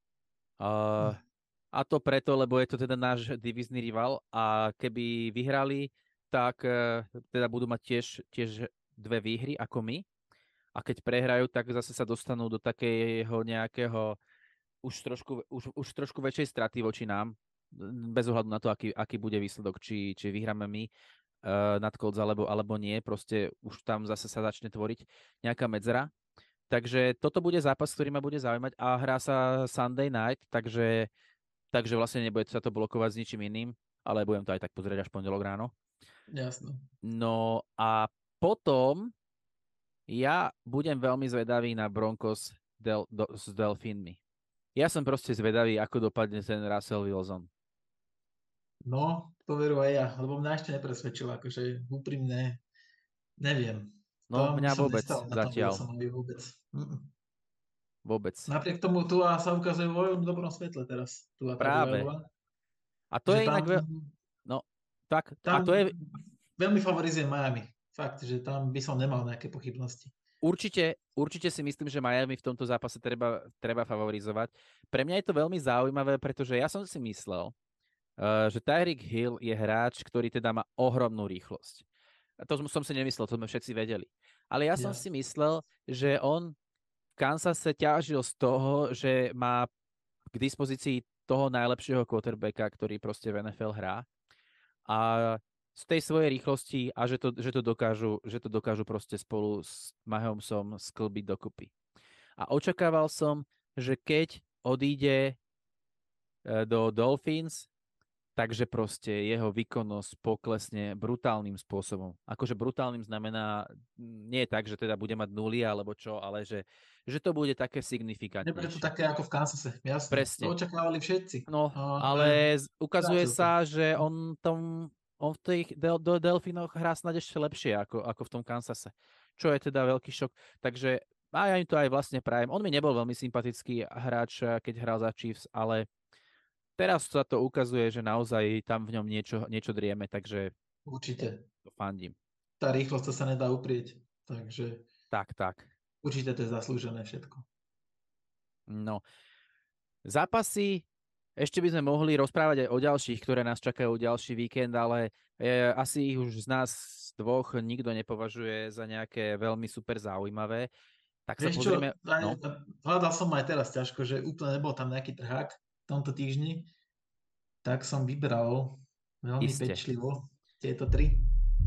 Uh, a to preto, lebo je to teda náš divízny rival a keby vyhrali, tak uh, teda budú mať tiež, tiež dve výhry ako my. A keď prehrajú, tak zase sa dostanú do takého nejakého už trošku, už, už trošku väčšej straty voči nám, bez ohľadu na to, aký, aký bude výsledok, či, či vyhráme my uh, nad Colts alebo, alebo nie. Proste už tam zase sa začne tvoriť nejaká medzera. Takže toto bude zápas, ktorý ma bude zaujímať a hrá sa Sunday night, takže, takže vlastne nebude sa to blokovať s ničím iným, ale budem to aj tak pozrieť až pondelok ráno. Jasno. No a potom ja budem veľmi zvedavý na Broncos del, do, s Delfínmi. Ja som proste zvedavý, ako dopadne ten Russell Wilson. No, to veru aj ja, lebo mňa ešte nepresvedčil, akože úprimne neviem. No, To by mňa som vôbec nestal na tom zatiaľ. Wilsonovi vôbec. Mm-mm. Vôbec. Napriek tomu tu a sa ukazuje vo veľmi dobrom svetle teraz. Tu a Práve. A to že je tam, inak veľ... No, tak. A tam to je... veľmi favorizuje Miami. Fakt, že tam by som nemal nejaké pochybnosti. Určite, určite si myslím, že Miami v tomto zápase treba, treba favorizovať. Pre mňa je to veľmi zaujímavé, pretože ja som si myslel, uh, že Tyreek Hill je hráč, ktorý teda má ohromnú rýchlosť. A to som si nemyslel, to sme všetci vedeli. Ale ja som Ja. si myslel, že on v Kansase ťažil z toho, že má k dispozícii toho najlepšieho quarterbacka, ktorý proste v en ef el hrá. A z tej svojej rýchlosti a že to, že to, dokážu, že to dokážu proste spolu s Mahomesom sklbiť dokopy. A očakával som, že keď odíde do Dolphins, takže proste jeho výkonnosť poklesne brutálnym spôsobom. Akože brutálnym znamená, nie je tak, že teda bude mať nuly alebo čo, ale že, že to bude také signifikantnejšie. Nebude to také ako v Kansase, jasné. Presne. To očakávali všetci. No, ale, ale ukazuje sa, to. že on, tom, on v tých del, do Delfínoch hrá snad ešte lepšie ako, ako v tom Kansase. Čo je teda veľký šok. Takže a ja im to aj vlastne prajem. On mi nebol veľmi sympatický hráč, keď hral za Chiefs, ale teraz sa to ukazuje, že naozaj tam v ňom niečo, niečo drieme, takže určite to fandím. Tá rýchlosť to sa nedá uprieť, takže tak, tak. Určite to je zaslúžené všetko. No, zápasy, ešte by sme mohli rozprávať aj o ďalších, ktoré nás čakajú ďalší víkend, ale e, asi ich už z nás dvoch nikto nepovažuje za nejaké veľmi super zaujímavé. Tak sa Vieš pozrieme... Čo, aj, no. Hľadal som aj teraz ťažko, že úplne nebol tam nejaký trhák v tomto týždni, tak som vybral veľmi Iste. pečlivo tieto tri.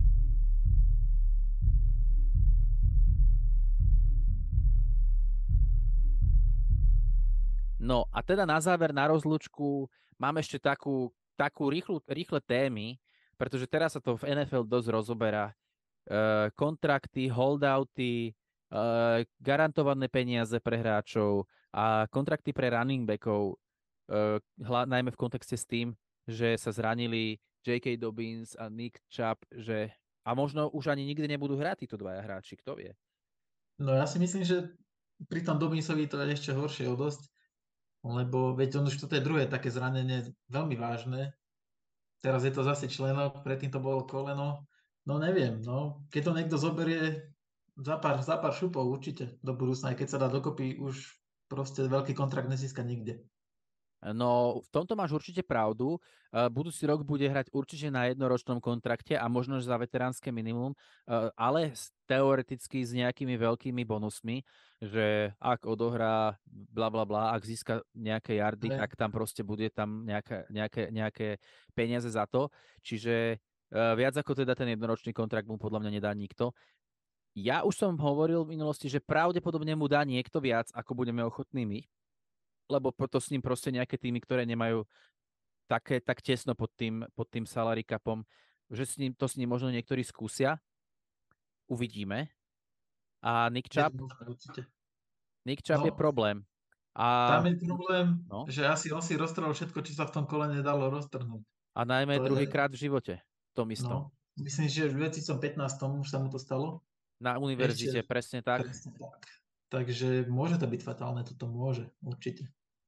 No a teda na záver, na rozlúčku, mám ešte takú, takú rýchlu, rýchle témy, pretože teraz sa to v en ef el dosť rozoberá. E, kontrakty, holdouty, e, garantované peniaze pre hráčov a kontrakty pre running backov, e, hla, najmä v kontexte s tým, že sa zranili jé ká. Dobbins a Nick Chubb, že a možno už ani nikdy nebudú hrať títo dvaja hráči, kto vie. No ja si myslím, že pri tom Dobbinsovi to je ešte horšie o dosť, lebo veď on už toto je druhé také zranenie veľmi vážne. Teraz je to zase členok, predtým to bolo koleno. No neviem, no. Keď to niekto zoberie za pár, za pár šupov určite do budúcna, aj keď sa dá dokopy už proste veľký kontrakt nezíska nikde. No, v tomto máš určite pravdu. Uh, budúci rok bude hrať určite na jednoročnom kontrakte a možno za veteránske minimum, uh, ale s- teoreticky s nejakými veľkými bonusmi, že ak odohrá bla bla bla, ak získa nejaké jardy, Ale tak tam proste bude tam nejaké, nejaké, nejaké peniaze za to. Čiže uh, viac ako teda ten jednoročný kontrakt mu podľa mňa nedá nikto. Ja už som hovoril v minulosti, že pravdepodobne mu dá niekto viac, ako budeme ochotní my, lebo to s ním proste nejaké týmy, ktoré nemajú také, tak tesno pod tým, pod tým salary capom, že s ním, to s ním možno niektorí skúsia. Uvidíme. A Nick je Chubb, to možné určite. Nick Chubb je No, problém. A, tam je problém, no, že asi on si roztrhol všetko, čo sa v tom kole nedalo roztrhnúť. a najmä To je, druhýkrát v živote. V tom istom. no, myslím, že v dvetisícpätnásť už sa mu to stalo. Na univerzite, Ešte presne tak. presne tak. Takže môže to byť fatálne, toto môže, určite.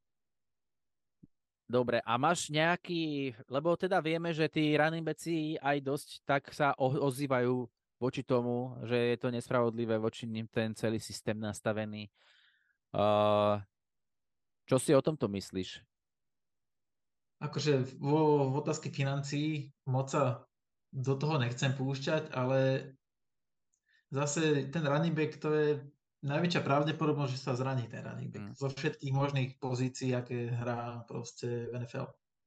Dobre, a máš nejaký, lebo teda vieme, že tí running backi aj dosť tak sa o- ozývajú voči tomu, že je to nespravodlivé voči nim ten celý systém nastavený. Uh, čo si o tomto myslíš? Akože vo, v otázke financií moc sa do toho nechcem púšťať, ale zase ten running back, to je najväčšia pravdepodobnosť, že sa zraní ten running back. Mm. Zo všetkých možných pozícií, aké hrá proste v en ef el.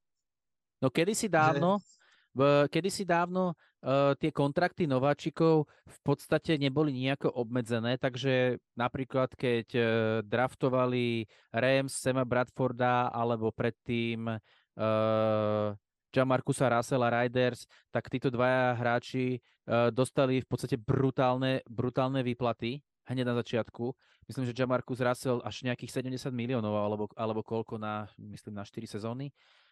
No kedysi Že, dávno, v, kedysi dávno uh, tie kontrakty nováčikov v podstate neboli nejako obmedzené, takže napríklad keď uh, draftovali Rams, Sama Bradforda alebo predtým uh, Jamarcusa Russella Riders, tak títo dvaja hráči uh, dostali v podstate brutálne, brutálne výplaty hneď na začiatku. Myslím, že Jamarcus Russell až nejakých sedemdesiat miliónov alebo, alebo koľko na, myslím, na štyri sezóny.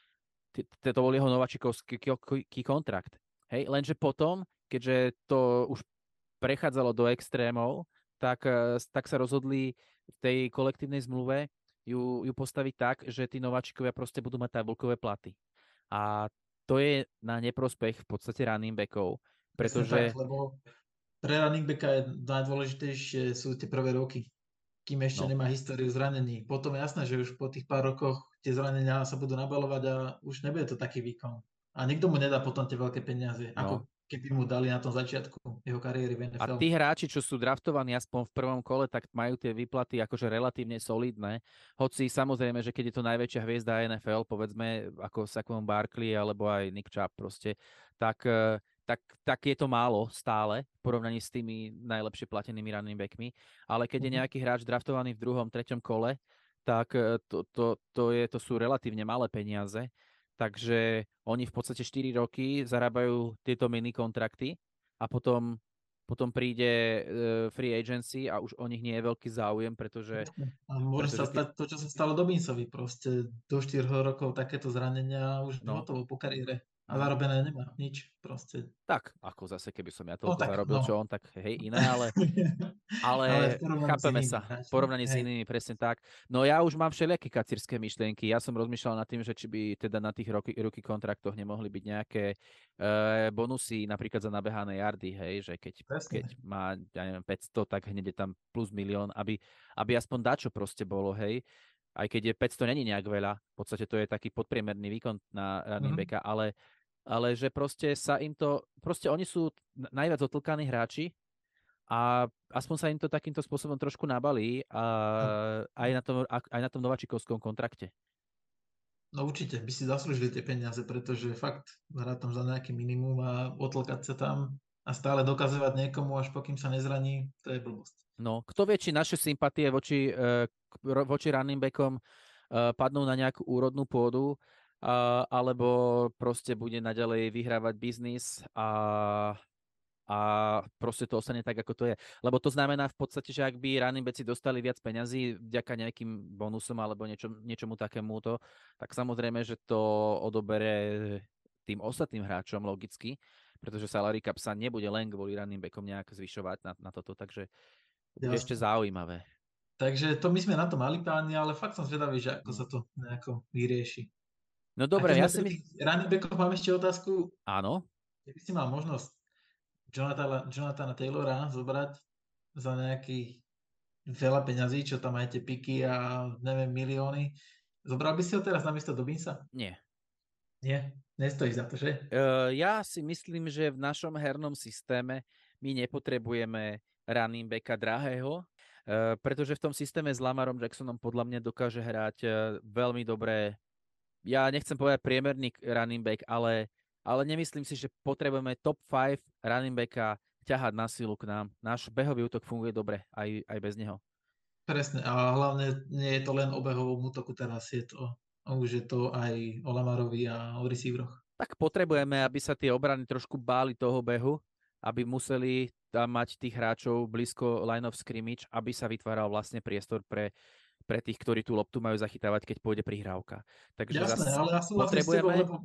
To bol jeho nováčikovský kontrakt. Hej, lenže potom, keďže to už prechádzalo do extrémov, tak, tak sa rozhodli v tej kolektívnej zmluve ju, ju postaviť tak, že tí nováčikovia proste budú mať tabulkové platy. A to je na neprospech v podstate running backov, presne tak, pretože lebo pre running backa je najdôležitejšie sú tie prvé roky, kým ešte no, nemá históriu zranení. Potom je jasné, že už po tých pár rokoch tie zranenia sa budú nabalovať a už nebude to taký výkon. A nikto mu nedá potom tie veľké peniaze, no, ako keby mu dali na tom začiatku jeho kariéry v a en ef el. tí hráči, čo sú draftovaní aspoň v prvom kole, tak majú tie výplaty akože relatívne solidné. Hoci samozrejme, že keď je to najväčšia hviezda en ef el, povedzme ako Saquon Barkley alebo aj Nick Chubb proste, tak, eh, tak, tak je to málo stále v porovnaní s tými najlepšie platenými running backmi. Ale keď je Mhm. nejaký hráč draftovaný v druhom, treťom kole, tak eh, to, to, to, je, to sú relatívne malé peniaze. Takže oni v podstate štyri roky zarábajú tieto mini kontrakty a potom, potom príde uh, free agency a už o nich nie je veľký záujem, pretože, A môže sa pretože tí, stať to, čo sa stalo Dobinsovi. Proste do štyroch rokov takéto zranenia a už no, hotovo po kariére. A no, zarobené nemá nič. Proste. tak, ako zase, keby som ja No toľko tak, zarobil, čo no. on, tak hej, iné, ale Ale v Ale porovnaní s chápeme inými sa, v hráčmi. porovnaní s Hej. inými, presne tak. No ja už mám všelijaké kacírske myšlienky. Ja som rozmýšľal nad tým, že či by teda na tých roky, roky kontraktoch nemohli byť nejaké e, bonusy, napríklad za nabehané jardy, hej, že keď, keď Presne. má, ja neviem, päťsto, tak hneď je tam plus milión, aby, aby aspoň dačo proste bolo, hej. Aj keď je päťsto, není nejak veľa, v podstate to je taký podpriemerný výkon na running Mhm. backa, ale, ale že proste sa im to, proste oni sú najviac otlkaní hráči, a aspoň sa im to takýmto spôsobom trošku nabalí a aj na tom, aj na tom nováčikovskom kontrakte. No určite by si zaslúžili tie peniaze, pretože fakt hrať tam za nejaký minimum a otlkať sa tam a stále dokazovať niekomu, až pokým sa nezraní, to je blbosť. No, kto vie, či naše sympatie voči, uh, voči running backom uh, padnú na nejakú úrodnú pôdu, uh, alebo proste bude naďalej vyhrávať biznis a a proste to ostane tak, ako to je. Lebo to znamená v podstate, že ak by running backi dostali viac peňazí vďaka nejakým bonusom alebo niečo, niečomu takémuto, tak samozrejme, že to odobere tým ostatným hráčom logicky, pretože salary cap sa nebude len kvôli running backom nejak zvyšovať na, na toto, takže to bude ešte Jasne. zaujímavé. Takže to my sme na to mali páni, ale fakt som zvedavý, že ako No, sa to nejako vyrieši. no A dobre, keď ja sme si pri my... tých running backoch, mám ešte otázku. Áno, Keby si mal možnosť Jonathana, Jonathana Taylora zobrať za nejakých veľa peňazí, čo tam aj tie piky a neviem, milióny. Zobral by si ho teraz namiesto Dubinsa? Nie. Nie? Nestojí za to, že? Uh, ja si myslím, že v našom hernom systéme my nepotrebujeme running backa drahého, uh, pretože v tom systéme s Lamarom Jacksonom podľa mňa dokáže hrať uh, veľmi dobré, ja nechcem povedať priemerný running back, ale, ale nemyslím si, že potrebujeme top päť running backa ťahať na silu k nám. Náš behový útok funguje dobre, aj, aj bez neho. Presne, a hlavne nie je to len o behovom útoku teraz, je to, už je to aj o Lamarovi a o receiveroch. Tak potrebujeme, aby sa tie obrany trošku báli toho behu, aby museli tam mať tých hráčov blízko line of scrimmage, aby sa vytváral vlastne priestor pre, pre tých, ktorí tú loptu majú zachytávať, keď pôjde prihrávka. Takže Jasné, zase ale ja súhlasím s tebou, potrebujeme... lebo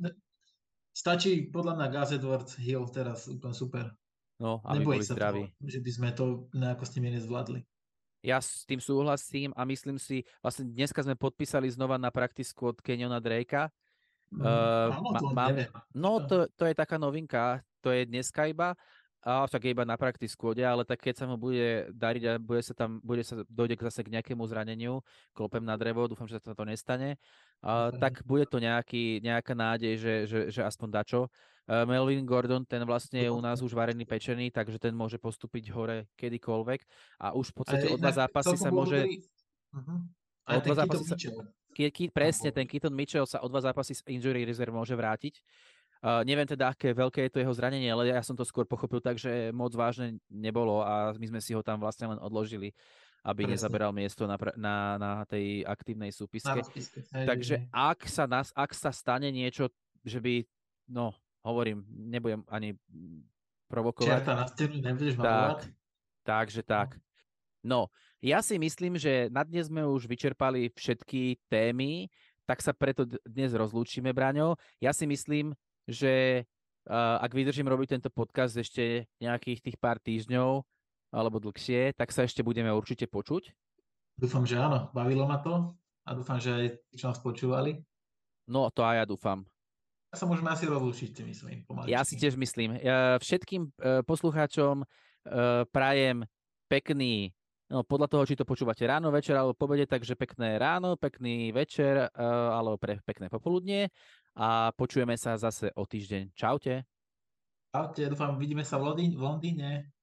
stačí podľa mňa Gus Edwards, Hill teraz úplne super. No, aby Nebojí boli sa zdraví. toho, že by sme to nejako s nimi nezvládli. Ja s tým súhlasím a myslím si, vlastne dneska sme podpísali znova na practice squad Kenyona Drakea. Mm, Uh, áno, ma, to mám, neviem. no, to, to je taká novinka, to je dneska iba, a však je iba na practice squade, ale tak keď sa mu bude dariť a bude sa tam, bude sa, dojde zase k nejakému zraneniu, klopem na drevo, dúfam, že sa to nestane, uh, tak bude to nejaký, nejaká nádej, že, že, že aspoň dačo. Uh, Melvin Gordon, ten vlastne je u nás už varený pečený, takže ten môže postúpiť hore kedykoľvek a už v podstate o dva zápasy sa môže... Uh-huh. O Aj ten dva Keaton zápasy sa... Mitchell. Ke, presne, ten Keaton Mitchell sa o dva zápasy z injury reserve môže vrátiť. Uh, neviem teda, aké veľké je to jeho zranenie, ale ja som to skôr pochopil tak, že moc vážne nebolo a my sme si ho tam vlastne len odložili, aby Presne. nezaberal miesto na, na, na tej aktívnej súpiske. Na rozpiske. Hej, Takže hej. ak sa, nás, ak sa stane niečo, že by, no, hovorím, nebudem ani provokovať. Čiarta na stenu nebudeš Tak, malovať? takže tak. No, ja si myslím, že na dnes sme už vyčerpali všetky témy, tak sa preto dnes rozlúčime, Braňo. Ja si myslím, že uh, ak vydržím robiť tento podcast ešte nejakých tých pár týždňov alebo dlhšie, tak sa ešte budeme určite počuť. Dúfam, že áno. Bavilo ma to a dúfam, že aj tí, čo nás počúvali. No, to aj ja dúfam. Tak sa môžeme asi rozlúčiť, si myslím, pomaličky. Ja si tiež myslím. Uh, všetkým uh, poslucháčom uh, prajem pekný, no podľa toho, či to počúvate ráno, večer alebo po obede, takže pekné ráno, pekný večer uh, alebo pre pekné popoludnie a počujeme sa zase o týždeň. Čaute. Čaute, dúfam, vidíme sa v Londýne.